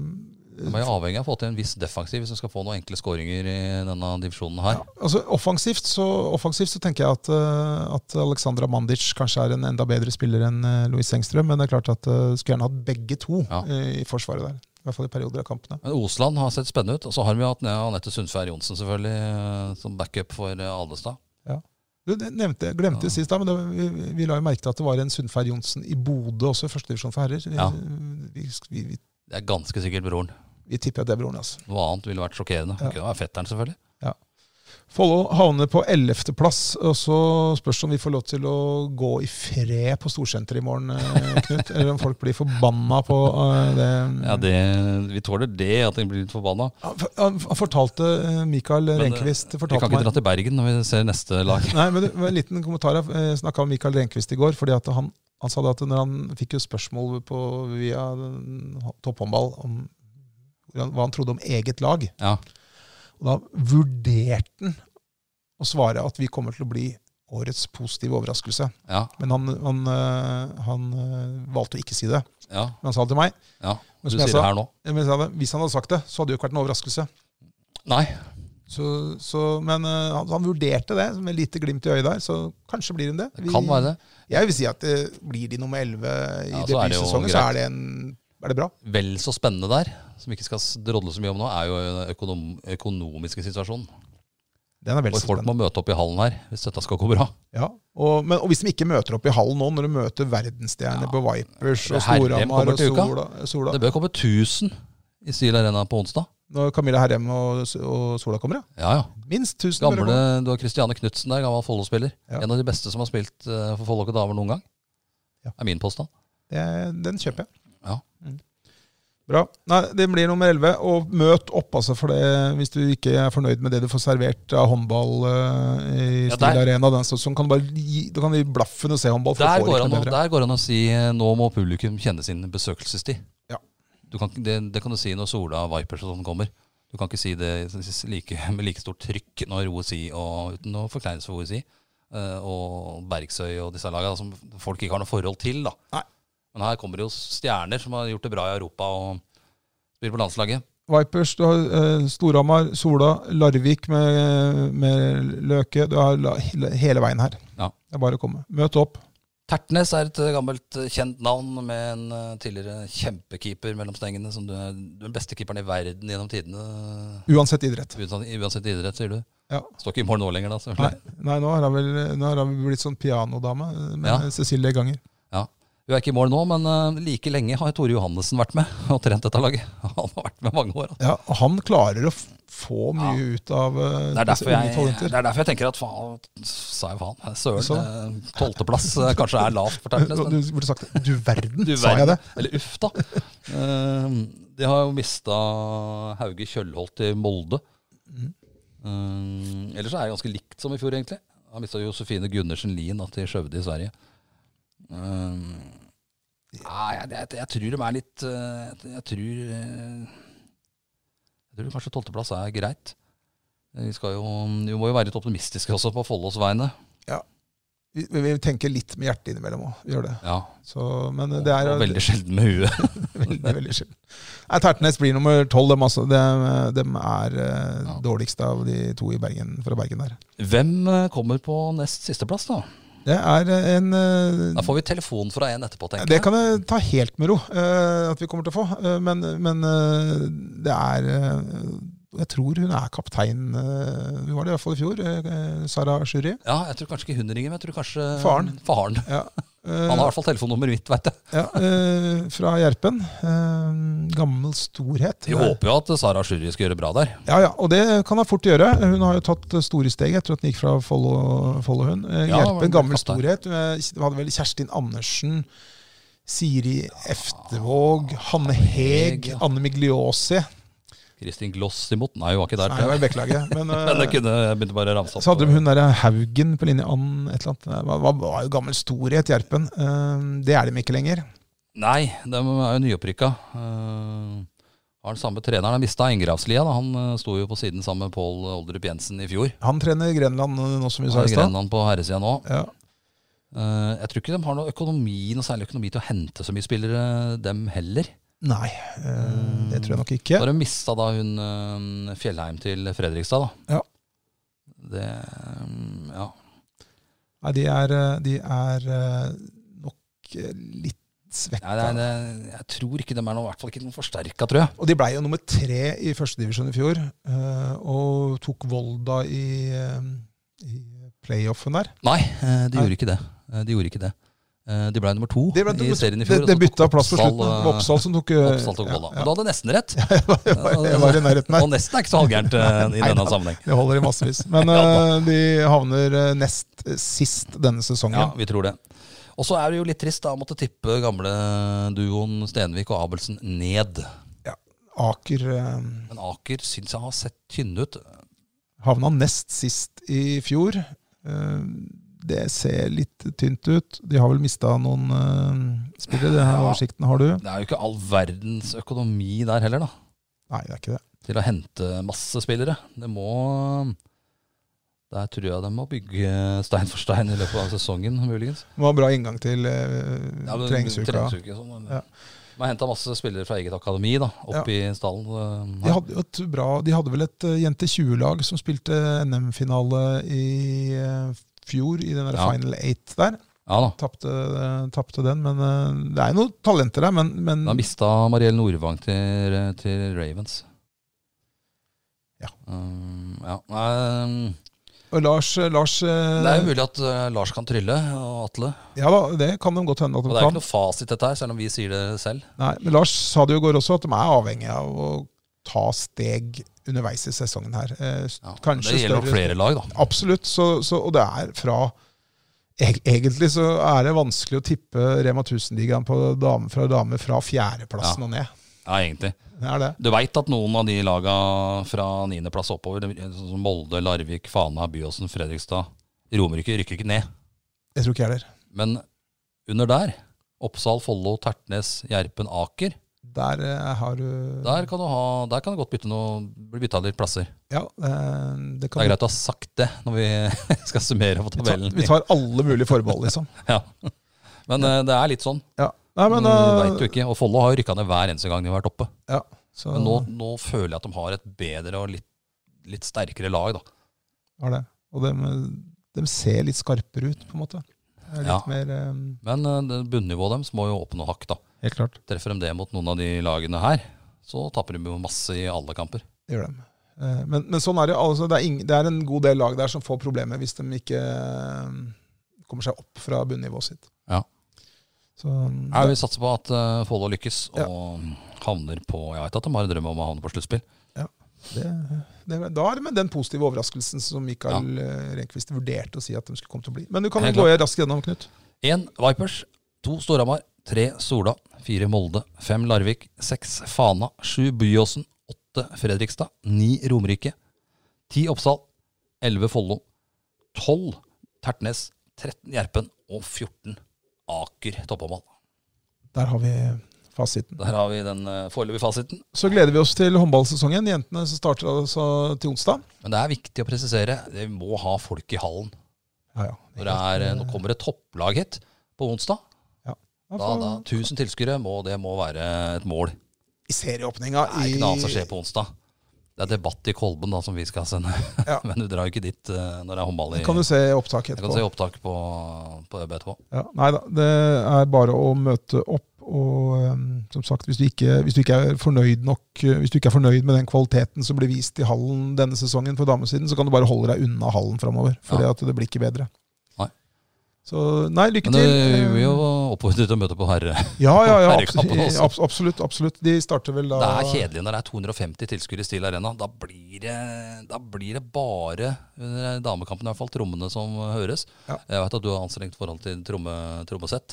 De er jo avhengig av å få til en viss defensiv hvis de skal få noen enkle skåringer i denne divisjonen her. Ja, altså offensivt så, offensivt så tenker jeg at, eh, at Alexandra Mandic kanskje er en enda bedre spiller enn uh, Louise Engstrøm, men det er klart at uh, skulle gjerne hatt begge to Ja. eh, i forsvaret der. I hvert fall i perioder av kampene. Men Osland har sett spennende ut. Og så har vi hatt Anette Sundfjær Johnsen selvfølgelig eh, som backup for eh, Alvestad. Du det nevnte, glemte Ja. sist, da, men det, var- vi, vi la jo merke til at det var en Sundfær Johnsen i Bodø også, i første divisjon for herrer. Vi, Ja. vi, vi, vi, Det er ganske sikkert broren. vi tipper at det er broren. Altså. Noe annet ville vært sjokkerende. Ja. Det kunne være fetteren, selvfølgelig. Follo havner på ellevteplass, og så spørs det om vi får lov til å gå i fred på Storsenteret i morgen, eh, Knut. Eller om folk blir forbanna på eh, det. Ja, det, Vi tåler det, at jeg blir litt forbanna. Han for- Han han fortalte eh, Mikael Men, Rehnquist Vi fortalte kan ikke meg- dra til Bergen når vi ser neste lag. Nei, men det var en liten kommentar. Jeg snakka om Mikael Rehnquist i går. fordi at han, han sa det at når han fikk jo spørsmål på, via den- topphåndball om hvor han- hva han trodde om eget lag, Ja, og da vurderte han å svare at vi kommer til å bli årets positive overraskelse. ja, Men han, han, øh, han øh, valgte å ikke si det. ja, Men han sa det til meg. ja. Men Du som jeg sier sa- det her nå. Men jeg sa det, hvis han hadde sagt det, så hadde det jo ikke vært en overraskelse. Nei. Så, så, men øh, han, han vurderte det med lite glimt i øyet der, så kanskje blir han det. Det kan være det. Jeg vil si at øh, blir de nummer elleve i Ja, så er det jo debutsesongen, så greit. er det, en, er det bra. Vel så spennende der, som vi ikke skal drodle så mye om nå, er jo den økonom økonomiske situasjonen. Den er vel Hvor så folk spennende. må møte opp i hallen her hvis dette skal gå bra. Ja, og, men, og hvis de ikke møter opp i hallen nå, når de møter verdensstjerner Ja. på Vipers og Herrem Storhamar kommer og til uka. Sola, Sola. Det bør komme tusen i Stil Arena på onsdag. Når Camilla Herrem og, og Sola kommer, ja. Ja, ja. Minst tusen. bør det Gamle, komme. du har Christiane Knutsen der, gammel Follo-spiller. Ja. En av de beste som har spilt eh, for Follo damer noen gang. Ja. Er min påstand. Det, den kjøper jeg. Ja. Mm. Bra. Nei, det blir nummer elleve. Og møt opp, altså, for det, hvis du ikke er fornøyd med det du får servert av håndball uh, i Ja, Stil der- Arena, den, så, så kan du bare gi, da kan du gi blaffen og se håndball. For Der du får går, ikke an, noe å- bedre. der går det an å si eh, nå må publikum kjenne sin besøkelsestid. Ja. Du kan, ikke- det, det kan du si når Sola, Vipers og sånn kommer. Du kan ikke si det like, med like stort trykk når O S I, og uten noe forkleinelse for O S I, eh, og Bergsøy og disse lagene som folk ikke har noe forhold til. da. Nei. Men her kommer det jo stjerner som har gjort det bra i Europa og spiller på landslaget. Vipers, du har uh, Storhamar, Sola, Larvik med, med Løke. Du har la, hele veien her. Ja. Det er bare å komme. Møt opp. Tertnes er et gammelt kjent navn med en tidligere kjempekeeper mellom stengene, som du er den beste keeperen i verden gjennom tidene. Uansett idrett. Uansett, uansett idrett, sier du? Ja. Står ikke i mål nå lenger da, selvfølgelig. Nei, nei nå har han vel nå har han blitt sånn pianodame med ja. Cecilie Ganger. Ja. Hun er ikke i mål nå, men uh, like lenge har Tore Johannessen vært med og trent dette laget. Han har vært med mange år. Altså. Ja, og han klarer å få mye ja. ut av uh, det, er disse unge talenter. Det er derfor jeg tenker at faen, sa jeg faen, søren, tolvteplass uh, kanskje er lavt for Tertnes. Men... Du burde sagt du verden, du sa jeg det? Eller uff da. Uh, de har jo mistet Hauge Kjølholt til Molde. Mm. Uh, ellers er det ganske likt som i fjor egentlig. Han mistet Josefine Gundersen Lien da, til Skjøvde i Sverige. Uh, ja, jeg, jeg, jeg tror de er litt uh, jeg, tror, uh, jeg tror kanskje tolvteplass er greit. Vi, skal jo, vi må jo være litt optimistiske også på Follos vegne. Ja, vi, vi tenker litt med hjertet innimellom også. Vi gjør det. Ja. Så, men det er og veldig sjelden med huet. veldig, veldig sjelden. Nei, Tertnes blir nummer tolv. De, altså. de, de er uh, ja. dårligste av de to i Bergen, fra Bergen der. Hvem kommer på nest siste plass da? Det er en... Da får vi telefon fra en etterpå, tenker jeg. Det kan jeg ta helt med ro, uh, at vi kommer til å få. Uh, men men uh, det er... Uh, jeg tror hun er kaptein. Uh, hun var det i hvert fall i fjor. Uh, Sara Shuri. Ja, jeg tror kanskje ikke hun ringer, men jeg tror kanskje... Faren. Faren. Ja. Han har i hvert fall telefonnummer mitt, vet jeg. Ja, uh, fra Gjerpen. Uh, gammel storhet. Vi håper jo at Sara Shuri skal gjøre bra der. Ja, ja, og det kan hun fort gjøre. Hun har jo tatt store steg etter at hun gikk fra Follo-hun. Uh, ja, Gjerpen, gammel storhet. Vi hadde vel Kjerstin Andersen, Siri Eftervåg, Hanne Heg, Anne Migliosi. Kristin Glossimot, nei, hun var ikke der. Nei, det var beklaget. Men, men det kunne, jeg begynte bare å ramse opp. Så hadde de hun der Haugen på linje Ann, et eller annet. Det var, var jo gammel storhet, Gjerpen. Det er de ikke lenger. Nei, de er jo nyopprykka. Uh, har den samme treneren. Han mistet Engravslia. Da. Han sto jo på siden sammen med Pål Oldrup Jensen i fjor. Han trener Grenland nå, som vi sa i stad. Grenland på herresida nå. Ja. Uh, jeg tror ikke de har noe økonomi, noe særlig økonomi til å hente så mye spillere, dem heller. Nei, øh, det tror jeg nok ikke. Da har de mistet da hun øh, Fjellheim til Fredrikstad da. Ja. Det, ja. Nei, de er, de er nok litt svekket. Nei, det, det, jeg tror ikke de er noe, i hvert fall ikke noen forsterket, tror jeg. Og de ble jo nummer tre i første divisjon i fjor, øh, og tok Volda i, øh, i playoffen der. Nei, de gjorde ikke det. De gjorde ikke det. De ble nummer to ble, i serien i fjor. Det, det bytta plass på slutten. Det var Oppsal som tok Oppsal tok Volda. Ja, ja. Men du hadde nesten rett. Ja, jeg var, jeg var, jeg var i nærheten her. Og nesten er ikke så halvgærent i denne sammenheng. Det holder i massevis. Men uh, de havner nest sist denne sesongen. Ja, vi tror det. Og så er det jo litt trist da å måtte tippe gamle duoen Stenvik og Abelsen ned. Ja, Aker... Uh, Men Aker synes jeg har sett tynn ut. Havna nest sist i fjor. Uh, Det ser litt tynt ut. De har vel mistet noen uh, spillere. Det her oversikten har du. Det er jo ikke all verdens økonomi der heller, da. Nei, det er ikke det. Til å hente masse spillere. Det må... Der tror jeg de må bygge stein for stein i løpet av sesongen, muligens. Det var bra inngang til uh, ja, treningsuka. treningsuke, sånn, ja. De har hentet masse spillere fra eget akademi da, opp ja. i stallen. De hadde, et bra, de hadde vel et uh, jente tjue-lag som spilte N M-finale i uh, fjor, i den der ja. Final Eight der. Ja da. Tappte, uh, tappte den, men uh, det er noen talenter der, men... men da mistet Marielle Nordvang til, til Ravens. Ja. Um, ja. Um, og Lars... Lars uh, det er jo mulig at uh, Lars kan trylle, og Atle. Ja da, det kan de godt hende at de kan. Og det er ikke noe fasit dette her, selv om vi sier det selv. Nei, men Lars sa det jo i går også, at de er avhengig av å ta steg underveis i sesongen her. Eh, ja, det gjelder større, flere lag da. Absolutt, så, så, og det er fra... Egentlig så er det vanskelig å tippe Rema tusen-ligaen på dame, fra damer fra fjerdeplassen ja. og ned. Ja, egentlig. Det er det. Du vet at noen av de laga fra niende plass oppover, som Molde, Larvik, Fana, Byåsen, Fredrikstad, Romerike rykker ikke ned. Jeg tror ikke jeg heller. Men under der, Oppsal, Follo, Tertnes, Gjerpen, Aker, der har du... Der kan du, ha, der kan du godt bytte noe, bli byttet litt plasser. Ja, det, kan det er greit å ha sagt det når vi skal summere på tabellen. Vi tar, vi tar alle mulige forbehold, liksom. Ja, men ja. det er litt sånn. Ja. Nei, men, uh, vet du ikke. Og Follo har jo rykket ned hver eneste gang de har vært oppe. Ja, Så, Men nå, nå føler jeg at de har et bedre og litt, litt sterkere lag, da. Har det. Og de, de ser litt skarpere ut, på en måte. Det er litt Ja. mer um, Men uh, bunnivået deres må jo opp noe hakk, da. Helt klart. Treffer de det mot noen av de lagene her, så tapper de jo masse i alle kamper. Det gjør de. Uh, men, men sånn er det. Altså, det, er ing, det er en god del lag der som får problemer hvis de ikke uh, kommer seg opp fra bunnivået sitt. Ja. Så, um, Jeg vil satse på at uh, Follo lykkes, Ja. og havner på Jeg vet at de har en drøm om å havne på sluttspill. det, det, da er det med den positive overraskelsen som Mikael ja. Rehnquist vurderte å si at de skulle komme til å bli. Men du kan jo gå raskt gjennom, Knut. En Vipers, to Storhamar, tre Sola, fire Molde, fem Larvik, seks Fana, sju Byåsen, åtte Fredrikstad, ni Romerike, ti Oppsal, elleve Follo, tolv Tertnes, tretten Gjerpen og fjorten Aker toppåmål. Der har vi fasiten. Der har vi den uh, foreløpige fasiten. Så gleder vi oss til håndballsesongen. Jentene som starter altså til onsdag. Men det er viktig å presisere, vi må ha folk i hallen. Ja, ja. Når det er, nå kommer det topplag hit på onsdag. Ja. Da, da, tusen tilskuere, må, det må være et mål. I serieåpninga. Det er ikke noe annet som skjer på onsdag. Det er debatt i Kolben da, som vi skal sende. Ja. Men du drar jo ikke dit uh, når det er håndball i... Kan du se opptak etterpå? Jeg kan se opptak på, på Ø B etterpå. Ja, nei da, det er bare å møte opp. Og um, som sagt, hvis du, ikke, hvis du ikke er fornøyd nok Hvis du ikke er fornøyd med den kvaliteten som blir vist i hallen denne sesongen på damesiden, så kan du bare holde deg unna hallen fremover, for ja. det blir ikke bedre. Nei. Så nei, lykke Men det, til. Vi vil jo oppfordre til å møte på herre. Ja, ja, ja absolutt, absolutt, absolutt. De starter vel da. Det er kjedelig når det er to hundre og femti tilskuere i Steel Arena. Da blir det, da blir det bare under damekampen i hvert fall trommene som høres. Ja. Jeg vet at du har anstrengt forhold til tromme, trommesett.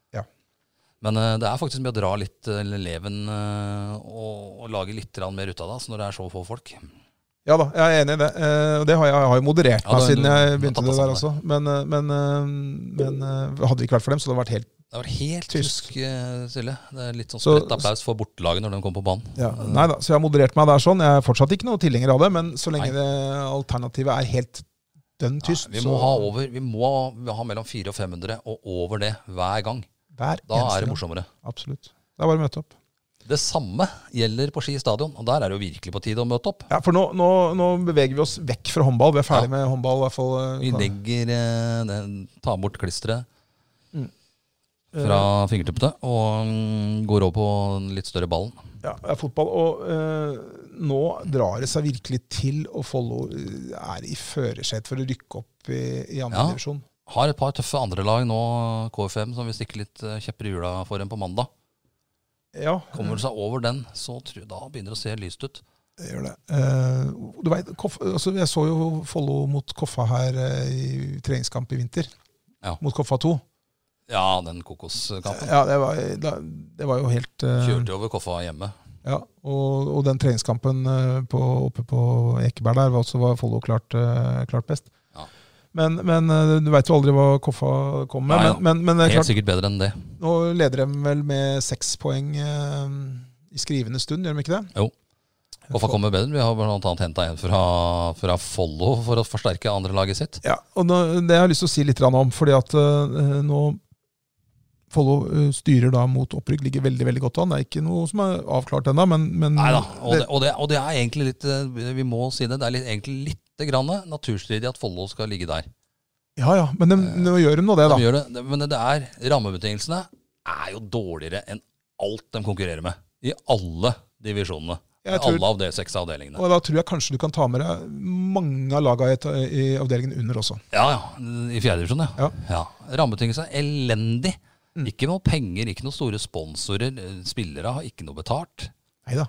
Men uh, det er faktisk med å dra litt uh, leven uh, og, og lage litt mer ut av det, altså når det er så få folk. Ja da, jeg er enig i det. Uh, det har jeg, jeg har jo moderert meg ja, siden jeg begynte det der også. Men, uh, men, uh, men uh, hadde det ikke vært for dem, så hadde det vært helt Det har vært helt tysk uh, stille. Det er litt sånn spredt applaus for bortelaget når de kommer på banen. Ja, nei da, så jeg har moderert meg der sånn. Jeg er fortsatt ikke noe tilhenger av det, men så lenge det alternativet er helt dønn tyst. Ja, vi, må så... ha over, vi må ha mellom fire og fem hundre og over det hver gang. Hver da er det morsommere. Absolutt. Det er bare å møte opp. Det samme gjelder på Ski stadion, og der er det jo virkelig på tide å møte opp. Ja, for nå, nå, nå beveger vi oss vekk fra håndball. Vi er ferdig ja. med håndball. I hvert fall, vi legger, eh, tar bort klistret mm. fra uh, fingertuppene og um, går over på den litt større ballen. Ja, det er fotball. Og uh, nå drar det seg virkelig til, og Follo er i førerset for å rykke opp i, i andre ja. divisjon. Har et par tøffe andre lag nå, K F M, som vil stikke litt kjepper i hjula for en på mandag. Ja. Kommer det seg over den, så tror jeg da begynner det å se lyst ut. Det gjør det. Uh, du vet, Koff, altså jeg så jo Follo mot Koffa her uh, i treningskamp i vinter. Ja. Mot Koffa to. Ja, den kokoskampen. Ja, det var, det var jo helt... Uh, Kjørte over Koffa hjemme. Ja, og, og den treningskampen uh, på, oppe på Ekeberg der var også var Follo klart, uh, klart best. Men, men du vet jo aldri hva Koffa kommer med. Nei, ja. men, men, men Helt klart, sikkert bedre enn det. Nå leder de vel med seks poeng eh, i skrivende stund, gjør de ikke det? Jo. Koffa kommer bedre. Vi har blant annet hentet en fra, fra Follo for å forsterke andre laget sitt. Ja, og nå, det har jeg lyst til å si litt om, fordi at uh, nå Follo uh, styrer da mot opprykk, ligger veldig veldig godt an. Det er ikke noe som er avklart ennå, men, men Neida, og det, og, det, og det er egentlig litt, vi må si det, det er litt, egentlig litt grann naturstridig at Follo skal ligge der. Ja, ja, men de, de gjør de nå det da. De gjør det, men det er, rammebetingelsene er jo dårligere enn alt de konkurrerer med. I alle divisjonene. I alle av de seks avdelingene. Og da tror jeg kanskje du kan ta med deg mange av lagene i, i avdelingen under også. Ja, ja. I fjerde divisjon, ja. ja. ja. Rammebetingelsene er elendig. Mm. Ikke noe penger, ikke noe store sponsorer. Spillere har ikke noe betalt. Neida.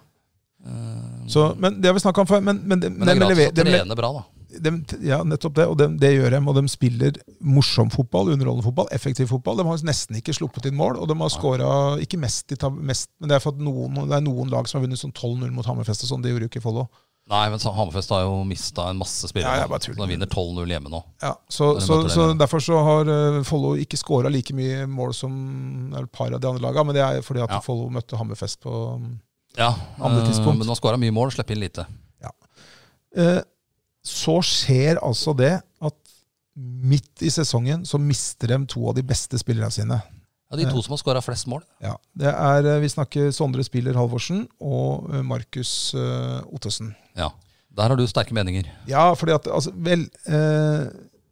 Uh, så, men det har vi snakket om før. Men, men, men det er gratis å trene bra, da. De, ja, nettopp det. Og de, det gjør de. Og de spiller morsom fotball, underholdende fotball, effektiv fotball. De har nesten ikke sluppet inn mål, og de har skåret ikke mest, mest, men det er, for at noen, det er noen lag som har vunnet sånn tolv null mot Hammerfest, og sånn. Det gjorde jo ikke Follo. Nei, men Hammerfest har jo mistet en masse spillere. Ja, så de vinner tolv null hjemme nå. Ja, så, så, så derfor så har uh, Follo ikke skåret like mye mål som et par av de andre lagene, men det er fordi at ja. Follo møtte Hammerfest på Ja, andre tidspunkt. Men de har skåret mye mål, slipper inn lite. Ja. Uh, så skjer altså det at midt i sesongen så mister de to av de beste spillerne sine. Ja, de to som har skåret flest mål. Ja, det er, vi snakker Sondre Spiller Halvorsen og Markus uh, Ottesen. Ja, der har du sterke meninger. Ja, fordi at, altså, vel, eh,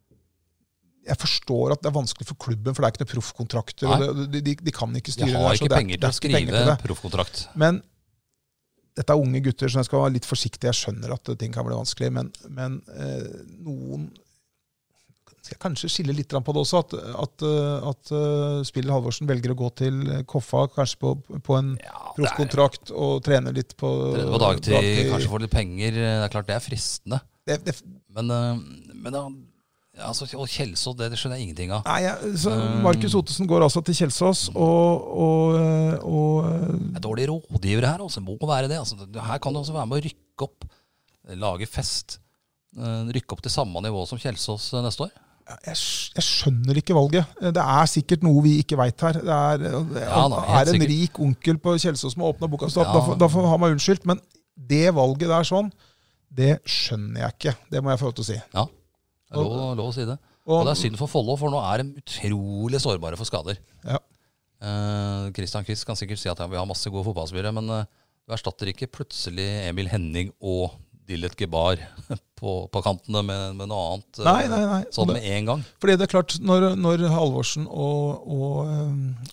jeg forstår at det er vanskelig for klubben, for det er ikke noen proffkontrakter, og det, de, de, de kan ikke styre det. De har ikke penger til å skrive proffkontrakt. Men dette er unge gutter, så jeg skal være litt forsiktig. Jeg skjønner at ting kan bli vanskelig, men, men eh, noen skal jeg kanskje skille litt på det også, at, at, at uh, Spiller Halvorsen velger å gå til Koffa, kanskje på, på en ja, proffkontrakt, og trene litt på, trene på dagtid, dagtid, kanskje få litt penger. Det er klart, det er fristende. Det, det, men, uh, men da, ja, altså, og Kjelsås, det, det skjønner jeg ingenting av. Nei, ja, så Markus Ottesen går altså til Kjelsås, og... og, og det er dårlig rådgiver her, altså, må være det. Altså, her kan du også være med å rykke opp, lage fest, uh, rykke opp til samme nivå som Kjelsås uh, neste år. Jeg, jeg skjønner ikke valget. Det er sikkert noe vi ikke vet her. Det er, ja, da, er en sikkert. Rik onkel på Kjelsås som har åpnet boka, så ja. da, da får han meg unnskyldt. Men det valget der sånn, det skjønner jeg ikke. Det må jeg få lov til å si. Ja, det er lov, lov å si det. Og, og det er synd for Follo, for nå er de utrolig sårbare for skader. Ja. Uh, Christian Kvist kan sikkert si at vi har masse gode fotballspillere, men uh, du erstatter ikke plutselig Emil Henning og Dillet Gebar på, på kantene med, med noe annet nei, nei, nei. sånn med en gang. Fordi det er klart, når, når Halvorsen og, og,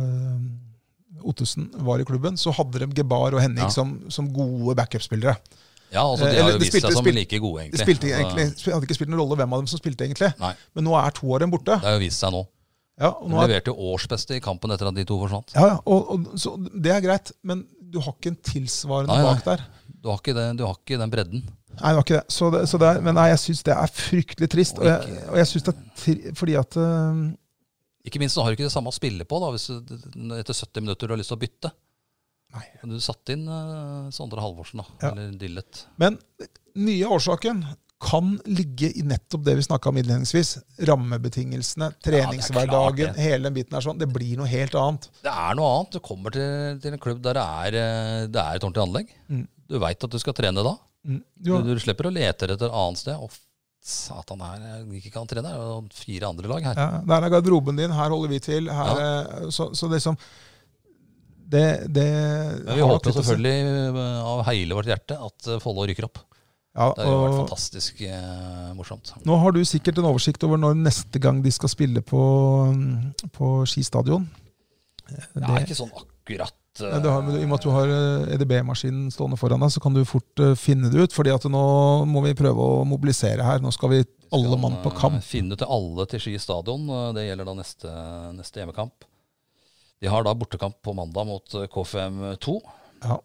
og Ottesen var i klubben, så hadde de Gebar og Henning ja. som, som gode backup-spillere. Ja, altså de har jo vist seg som like gode, egentlig. De spilte egentlig, hadde ikke spilt noen rolle hvem av dem som spilte, egentlig. Nei. Men nå er to av dem borte. Det har jo vist seg nå. Ja, og nå de leverte jo årsbeste i kampen etter at de to forsvant. Ja, ja og, og, så det er greit, men du har ikke en tilsvarende nei, bak der. Du har ikke, det, du har ikke den bredden. Nei, det var ikke det. Så det, så det er, men nei, jeg synes det er fryktelig trist. Og jeg, og jeg synes det er tri, fordi at... Uh, ikke minst så har du ikke det samme å spille på da, hvis du etter sytti minutter du har lyst til å bytte. Nei. Du satt inn uh, Sondre Halvorsen da, ja. eller Dillet. Men nye årsaken kan ligge i nettopp det vi snakket om innledningsvis. Rammebetingelsene, treningshverdagen, ja, hele den biten er sånn. Det blir noe helt annet. Det er noe annet. Du kommer til, til en klubb der det er, det er et ordentlig anlegg. Mm. Du vet at du skal trene da. Mm. Du, du slipper å lete etter et annet sted. Å, satan, her ikke kan trene. Det er fire andre lag her. Ja, der er garderoben din. Her holder vi til. Her, ja. så, så det som... Det, det Men vi håper selvfølgelig av hele vårt hjerte at Follo rykker opp. Ja, det har jo vært fantastisk eh, morsomt. Nå har du sikkert en oversikt over når neste gang de skal spille på, på Ski stadion. Det er ikke sånn akkurat. Uh, det har, I og med at du har E D B-maskinen stående foran deg, så kan du fort uh, finne det ut. Fordi at nå må vi prøve å mobilisere her. Nå skal vi alle mann på kamp. Uh, finne til alle til Ski stadion. Uh, det gjelder da neste, neste hjemmekamp. De har da bortekamp på mandag mot K F M to. Ja.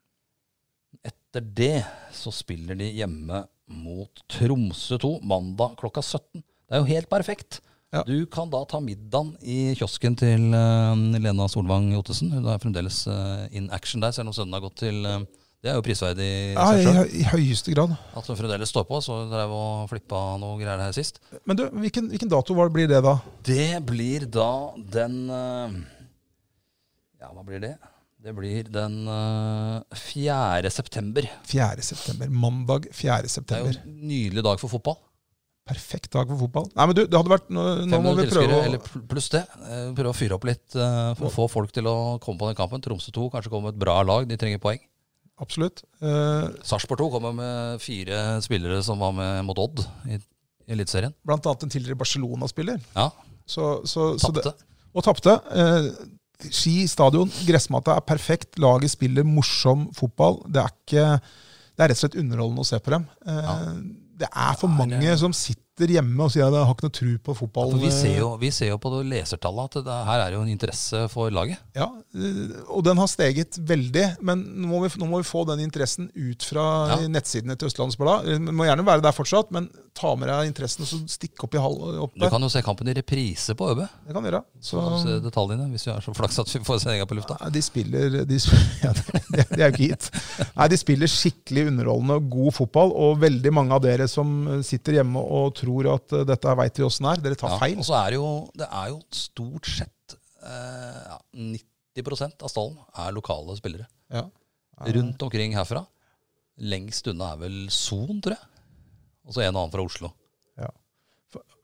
Etter det så spiller de hjemme mot Tromsø to, mandag klokka sytten. Det er jo helt perfekt. Ja. Du kan da ta middagen i kiosken til uh, Lena Solvang Ottesen. Hun er fremdeles uh, in action der, selv om sønnen har gått til... Uh, det er jo prisverdig i ja, seg selv. I, i høyeste grad. At hun fremdeles står på, så drev og flippa noe greier her sist. Men du, hvilken, hvilken dato hva blir det da? Det blir da den... Uh, ja, hva blir det? Det blir den uh, fjerde september. fjerde september. Mandag fjerde september. Det er jo en nydelig dag for fotball. Perfekt dag for fotball. Nei, men du, det hadde vært... Nå, nå må vi prøve å... Eller pluss det. Prøve å fyre opp litt uh, for å få folk til å komme på den kampen. Tromsø to kanskje kommer med et bra lag. De trenger poeng. Absolutt. Uh, Sarpsborg to kommer med fire spillere som var med mot Odd i, i Eliteserien. Blant annet en tidligere Barcelona-spiller. Ja. Så, så, så tapte. Det, og tapte. Uh, Ski stadion, gressmatta er perfekt. Laget spiller morsom fotball. Det er ikke, det er rett og slett underholdende å se på dem. Ja. Det er for mange som sitter hjemme og sier at jeg har ikke noe tro på fotball. Ja, vi, ser jo, vi ser jo på lesertallet at det, her er jo en interesse for laget. Ja, og den har steget veldig, men nå må vi, nå må vi få den interessen ut fra ja. nettsidene til Østlandsblad. Det må gjerne være der fortsatt, men ta med deg interessen og så stikk opp i hall opp der. Du kan jo se kampen i reprise på Ø B. Det kan du gjøre. Så, så se detaljene, hvis vi er så flaks at vi får sendinga på lufta. Ja, de spiller, de, ja, det, det er jo ikke hit. Nei, de spiller skikkelig underholdende og god fotball, og veldig mange av dere som sitter hjemme og tror at dette vet vi hvordan er. Dere tar ja, feil. Og så er det jo, det er jo stort sett eh, nitti prosent av stallen er lokale spillere. Ja. Ja. Rundt omkring herfra. Lengst unna er vel Son, tror jeg. Og så en annen fra Oslo. Ja.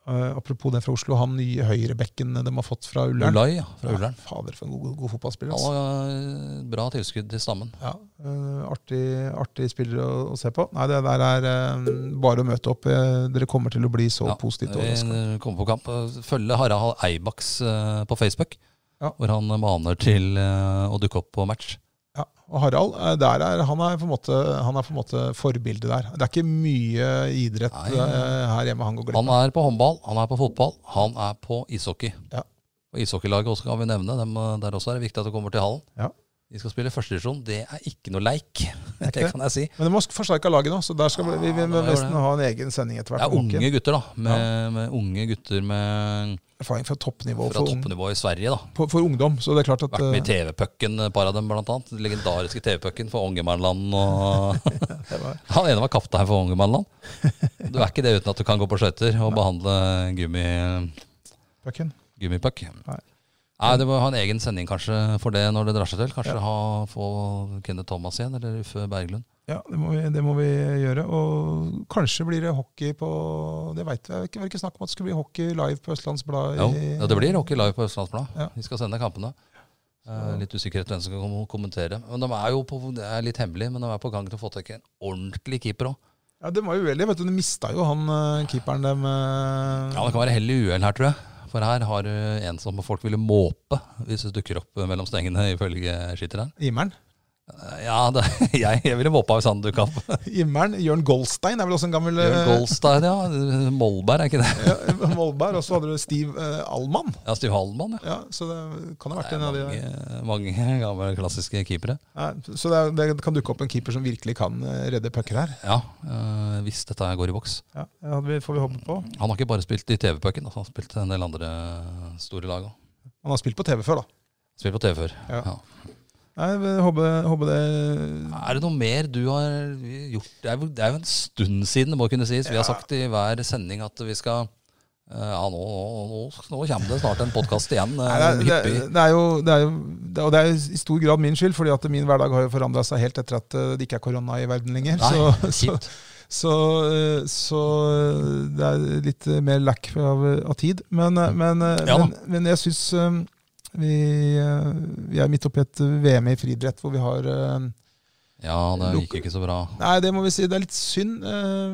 Uh, apropos den fra Oslo, han nye høyrebekken de har fått fra Ullern. Ulai, ja, fra Ullern. Ja, fader, for en god, god fotballspiller. Han Altså. har bra tilskudd til stammen. Ja, uh, artig, artig spiller å, å se på. Nei, det der er uh, bare å møte opp. Uh, dere kommer til å bli så Ja, positivt. vi kommer på kamp. Følge Harald Eibaks uh, på Facebook, Ja. hvor han maner til uh, å dukke opp på match. Ja, og Harald, uh, der er, han, er på en måte, han er på en måte forbildet der. Det er ikke mye idrett Nei, uh, her hjemme han går glipp av. Han er på håndball, han er på fotball, han er på ishockey. Ja. Og ishockeylaget også kan vi nevne, dem, der også er det viktig at det kommer til hallen. Ja. De skal spille første divisjon, det er ikke noe leik, det det? kan jeg si. Men det må forsterke laget nå, så der skal vi, vi, vi Ja, må det gjør nesten det. ha en egen sending etter Det hvert. er om unge uken. gutter da, med, med unge gutter med, Erfaring fra toppnivå fra for, ung, toppnivå i Sverige da. for, for ungdom, så det er klart at... Vært med i uh, T V-pucken, et par av dem blant annet. Den legendariske T V-pucken for Ångermanland. Og det var, han ene var kaptein for Ångermanland. Du er ikke det uten at du kan gå på skøyter og behandle gummi, Pucken. gummipuck. Nei. Nei, det må ha en egen sending kanskje for det når det drar seg til. Kanskje Ja. ha, få Kenneth Thomas igjen, eller Uffe Berglund. Ja, det må, vi, det må vi gjøre. Og kanskje blir det hockey på... Det vet jeg ikke. Det var ikke snakk om at det skulle bli hockey live på Østlandsblad. Jo, i- ja, det blir hockey live på Østlandsblad. Ja. Vi skal sende kampene. Eh, litt usikkerhet hvem som skal kom- kommentere. Men de er jo på, det er litt hemmelig, men de er på gang til å få tak i en ordentlig keeper også. Ja, det var jo uheldig. Vet du, de mistet jo han eh, keeperen dem... eh, Ja, det kan være heldig uhell her, tror jeg. For her har du en som folk ville måpe hvis det dukker opp mellom stengene, ifølge skitteren. Imeren. Ja, det, jeg, jeg ville måpa hvis han dukket opp. Imeren. Jørn Goldstein er vel også en gammel... Jørn eh, Goldstein, ja. Molberg, er ikke det? ja, Molberg. Og så hadde du Steve eh, Allmann. Ja, Stiv Hallmann, ja. Ja, så det kan ha vært Det en er av de... mange, mange gamle klassiske keepere. Ja, så det, er, det kan dukke opp en keeper som virkelig kan eh, redde pucker her. Ja, øh, hvis dette her går i boks. Ja, det hadde vi, får vi håpe på. Han har ikke bare spilt i T V-pucken, han har spilt en del andre store lag også. Han har spilt på T V før, da. Spilt på T V før. Ja. Ja. Nei, vi håper, håper det... Er det noe mer du har gjort? Det er, jo, det er jo en stund siden, det må kunne sies. Vi har Ja. sagt i hver sending at vi skal... øh, Ja, nå, nå, nå kommer det snart en podcast igjen, øh, Nei, det, er, hyppig. det, det er jo, det er jo det, Og det er i stor grad min skyld, fordi at min hverdag har jo forandret seg helt etter at eh, det ikke er korona i verden lenger. Nei, så, så, kjipt. så, eh, så det er litt mer lack av, av tid. Men, eh, men, eh, Ja da. men, men jeg synes eh, vi, eh, vi er midt oppi et V M i friidrett hvor vi har eh, Ja, det gikk ikke så bra. Nei, det må vi si. Det er litt synd. eh,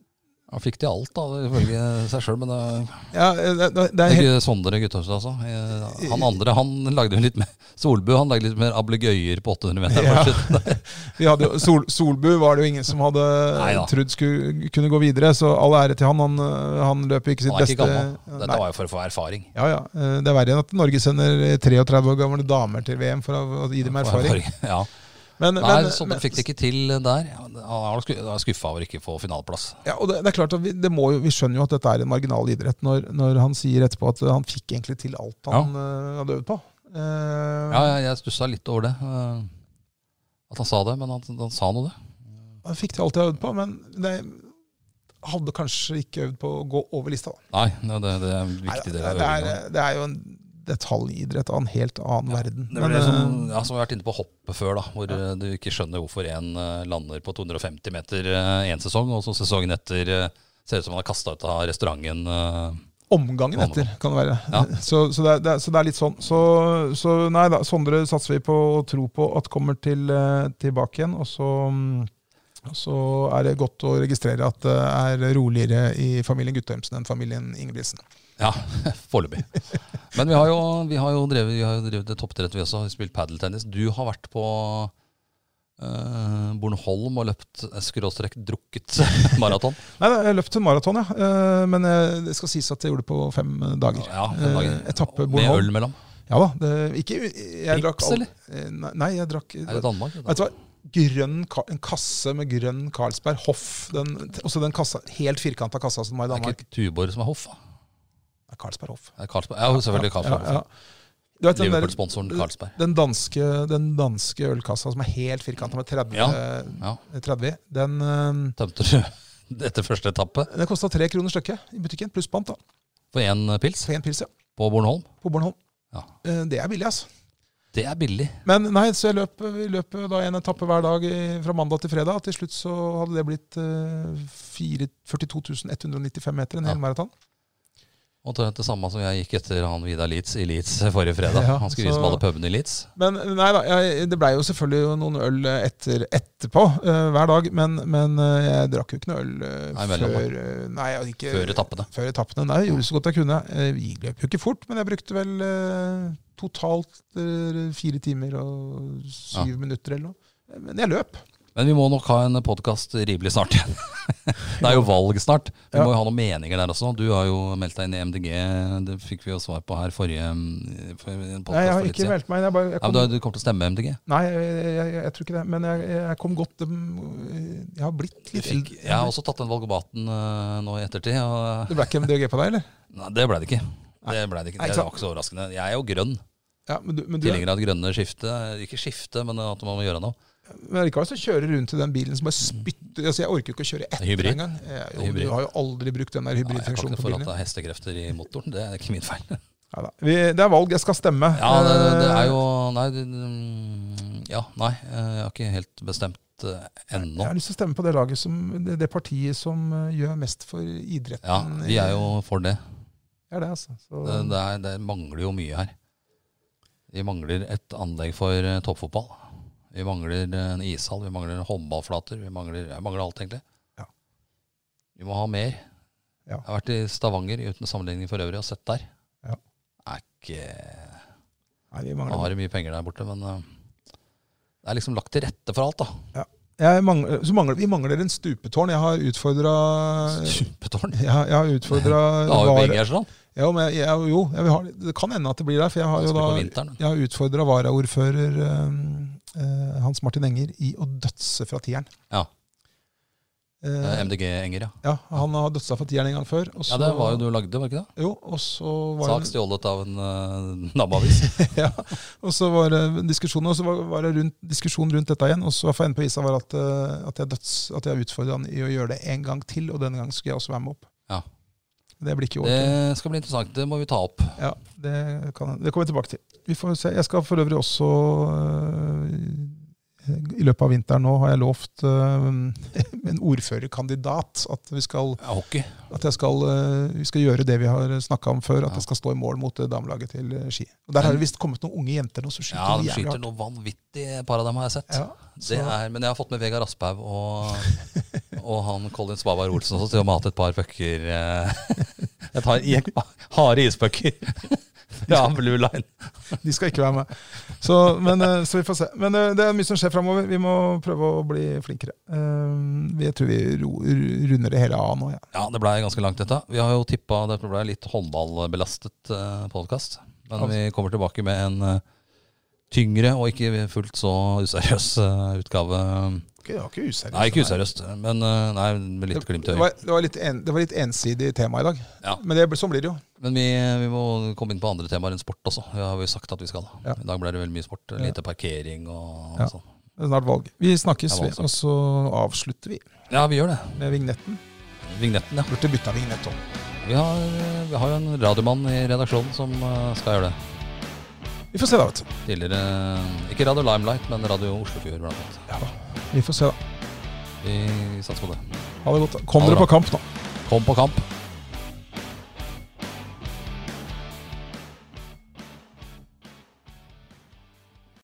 Han fikk til alt da, ifølge seg selv, men det, Ja, det, det, det det er er helt ikke Sondre Guttøvstad altså. Eh, Han andre, han lagde jo litt mer, Solbu, han lagde litt mer ablegøyer på åtte hundre meter. Ja. Ja. Vi hadde jo, Sol, Solbu var det jo ingen som hadde Neida. trodd skulle kunne gå videre, så all ære til han. Han, han løper ikke sitt Han er beste. ikke gammel. Dette Nei. var jo for å få erfaring. Ja, ja. Eh, Det er verre enn at Norge sender treogtredive år gamle damer til V M for å, å gi dem erfaring. Ja. Men, Nei, men, Sondre men- fikk det ikke til der. Han er sku- han er skuffa over ikke å få finaleplass. ja, og det, det er klart at vi, det må jo, vi skjønner jo at dette er en marginal idrett når, når han sier etterpå at han fikk egentlig til alt han eh, hadde øvd på. Eh, Ja, jeg, jeg stussa litt over det. eh, At han sa det, men han, han sa nå det. Han fikk til alt jeg hadde øvd på, men det hadde kanskje ikke øvd på å gå over lista. Da. Nei, det, det er en viktig del Nei, av det, øvinga. er, det er jo en detaljidrett av en helt annen verden. Det var Men, det som, eh, ja, som vi har vært inne på hoppet før, da, hvor eh, du ikke skjønner hvorfor en eh, lander på to hundre og femti meter én sesong, og så sesongen etter eh, ser ut som han har kasta ut av restauranten. eh. Omgangen etter, kan det være. Ja. Så, så, det er, det er, så det er litt sånn. Så, så nei da, Sondre satser vi på å tro på at kommer til, eh, tilbake igjen. Og så, mm, så er det godt å registrere at det er roligere i familien Guttormsen enn familien Ingebrigtsen. Ja, foreløpig. Men vi har jo, vi har jo drevet, vi har jo drevet toppidrett, vi også har spilt padeltennis. Du har vært på eh, Bornholm og løpt skråstrekk drukket maraton. Nei, da, jeg løp til maraton, ja. Eh, Men eh, det skal sies at jeg gjorde det på fem dager. Ja, fem dager. Eh, Etappe Med Bornholm. øl mellom. Ja da. Det, ikke, jeg drakk Prips, all- eller? Eh, Nei, nei, jeg drakk Er det Danmark? Vet du hva? Grønn, ka- en kasse med grønn Carlsberg Hoff. Den, også den kassa, helt firkanta kassa som var i Det er Danmark. ikke Tuborg som er hoff, da? Det er Carlsberg Hoff. Det er Carlsberg. Ja, selvfølgelig Carlsberg. Ja, ja. Du vet, den, der, Liverpool-sponsoren Carlsberg. den, danske, den danske ølkassa som er helt firkanta med tretti, Ja, ja. tretti den, eh, Tømte du etter første etappe den kosta tre kroner stykket i butikken, pluss pant. da. for én pils For én pils, ja. på Bornholm? På Bornholm. Ja. Eh, Det er billig, altså. Det er billig. Men nei, så jeg løp, vi løp da en etappe hver dag i- fra mandag til fredag. Til slutt så hadde det blitt eh, fire- førtito tusen ett hundre og nittifem meter, en Ja. hel maraton. Og det er det samme som jeg gikk etter han Vidar Leeds i Leeds forrige fredag. Ja, Han skulle vise så- med alle pubene i Leeds. Men nei da, jeg, det ble jo selvfølgelig noen øl etter, etterpå uh, hver dag, men, men uh, jeg drakk jo ikke noe øl uh, Nei, mellom, før uh, Nei, ikke, Før etappene. Før etappene. Nei, jeg gjorde så godt jeg kunne. Uh, Vi løp jo ikke fort, men jeg brukte vel uh, totalt uh, fire timer og syv Ja. minutter eller noe. Men jeg løp. Men vi må nok ha en podcast rimelig snart igjen. Det er jo valg snart. Vi Ja. må jo ha noen meninger der også. Du har jo meldt deg inn i M D G. Det fikk vi jo svar på her forrige for en podcast Nei, jeg har for litt ikke siden. meldt meg inn. Jeg, bare, jeg Ja, kom, men du, du kommer til å stemme M D G? nei, jeg, jeg, jeg, jeg tror ikke det. Men jeg, jeg kom godt um, Jeg har blitt Du litt fikk, eldre. jeg har også tatt den valgomaten uh, nå i ettertid. Og, Det ble ikke M D G på deg, eller? nei, det ble det ikke. Det ble det ikke. Nei, Det ikke var ikke så overraskende. Jeg er jo grønn. Ja, men du, men du er, Tilhenger av et grønne skifte. Ikke skifte, men at man må gjøre noe. men likevel så kjører du rundt i den bilen som bare spytter. Altså, jeg orker jo ikke å kjøre etter Hybrid. engang. Jeg, Det er hybrid. Du har jo aldri brukt den der Nei, jeg kan hybridfunksjonen ikke på for at bilen. det er hestekrefter i motoren. Det er ikke min feil. Neida. Vi, det er valg. Jeg skal stemme. Ja, det, det er Eh, jo Nei, det, mm, ja, nei, jeg har ikke helt bestemt eh, Jeg ennå. har lyst til å stemme på det laget som, det, det partiet som eh, gjør mest for idretten. Ja, vi er jo for det. Det er det, altså. Så, Det, det, er, det mangler jo mye her. Vi mangler et anlegg for eh, toppfotball. Vi mangler en ishall, vi mangler håndballflater. Vi mangler, jeg mangler alt, egentlig. Ja. Vi må ha mer. Ja. Jeg har vært i Stavanger uten sammenligning for øvrig og sett der. Ja. Er ikke nei, vi Nå mangler har det mye penger der borte, men eh, det er liksom lagt til rette for alt, da. Jeg mangler, så mangler, vi mangler en stupetårn. Jeg har utfordra Stupetårn. jeg, har- jeg har utfordra Da har vi begge her sånn. Ja, men jeg, jeg, jo, jeg vil ha, det kan hende at det blir der. For jeg har jo Skal da på vinteren. jeg har utfordra varaordfører um, eh, Hans Martin Enger i å dødse fra tieren. Ja. Eh, Eh, M D G-Enger, ja. ja, han har dødsa fra tieren en gang før. Og så, Ja, det var jo du lagde, var det ikke det? Jo, og så var Sak det, stjålet av en uh, nabbavis. ja, og så var det en diskusjon, og så var, var det rundt, diskusjon rundt dette igjen. Og så for enden på visa var at, eh, at jeg, døds, at jeg utfordra han i å gjøre det en gang til, og denne gangen skulle jeg også være med opp. Ja. Det blir ikke i år. Det skal bli interessant, det må vi ta opp. Ja, det, kan, det kommer vi tilbake til. Vi får se. Jeg skal for øvrig også øh, i løpet av vinteren nå har jeg lovt øh, en ordførerkandidat at vi skal, Ja, hockey. at jeg skal, øh, vi skal gjøre det vi har snakket om før, at Ja. jeg skal stå i mål mot øh, damelaget til øh, Ski. Og der har det visst kommet noen unge jenter nå som skyter Ja, de jævlig skyter hardt. noe vanvittig, et par av dem har jeg sett. Ja, Det så- er, men jeg har fått med Vegard Asphaug og, og han Colin Svavar Olsen også til å mate et par pucker. eh, Et par i- harde ispucker fra Blue Line. De skal ikke være med. Så, men, øh, så vi får se. Men øh, det er mye som skjer fremover. Vi må prøve å bli flinkere. Uh, jeg tror vi ro, runder det hele av nå. Ja. Ja, det ble ganske langt dette. Vi har jo tippa det ble litt håndballbelastet uh, podkast. Men vi kommer tilbake med en eh, tyngre og ikke fullt så useriøs eh, utgave. Det var ikke useriøst. Nei, ikke useriøst, men eh, nei, med litt glimt i Det øyet. var, det, var litt en, det var litt ensidig tema i dag. Ja. Men det, sånn blir det jo. Men vi, vi må komme inn på andre temaer enn sport også. Det har vi sagt at vi skal. Ja. I dag ble det veldig mye sport. Ja. Lite parkering og Ja. sånn. Det er snart valg. Vi snakkes, Det er vi, valg, og så avslutter vi Ja, vi gjør det. med vignetten. Vignetten, ja. Burde bytta vignett òg. Vi har, vi har jo en radiomann i redaksjonen som eh, skal gjøre det. Vi får se, da. vet du. Tidligere, ikke Radio Limelight, men Radio Oslofjord blant annet. Ja, da. Vi får se, da. Vi satser på det. Ha det godt. da. Kom Ha det dere bra. på kamp nå. Kom på kamp.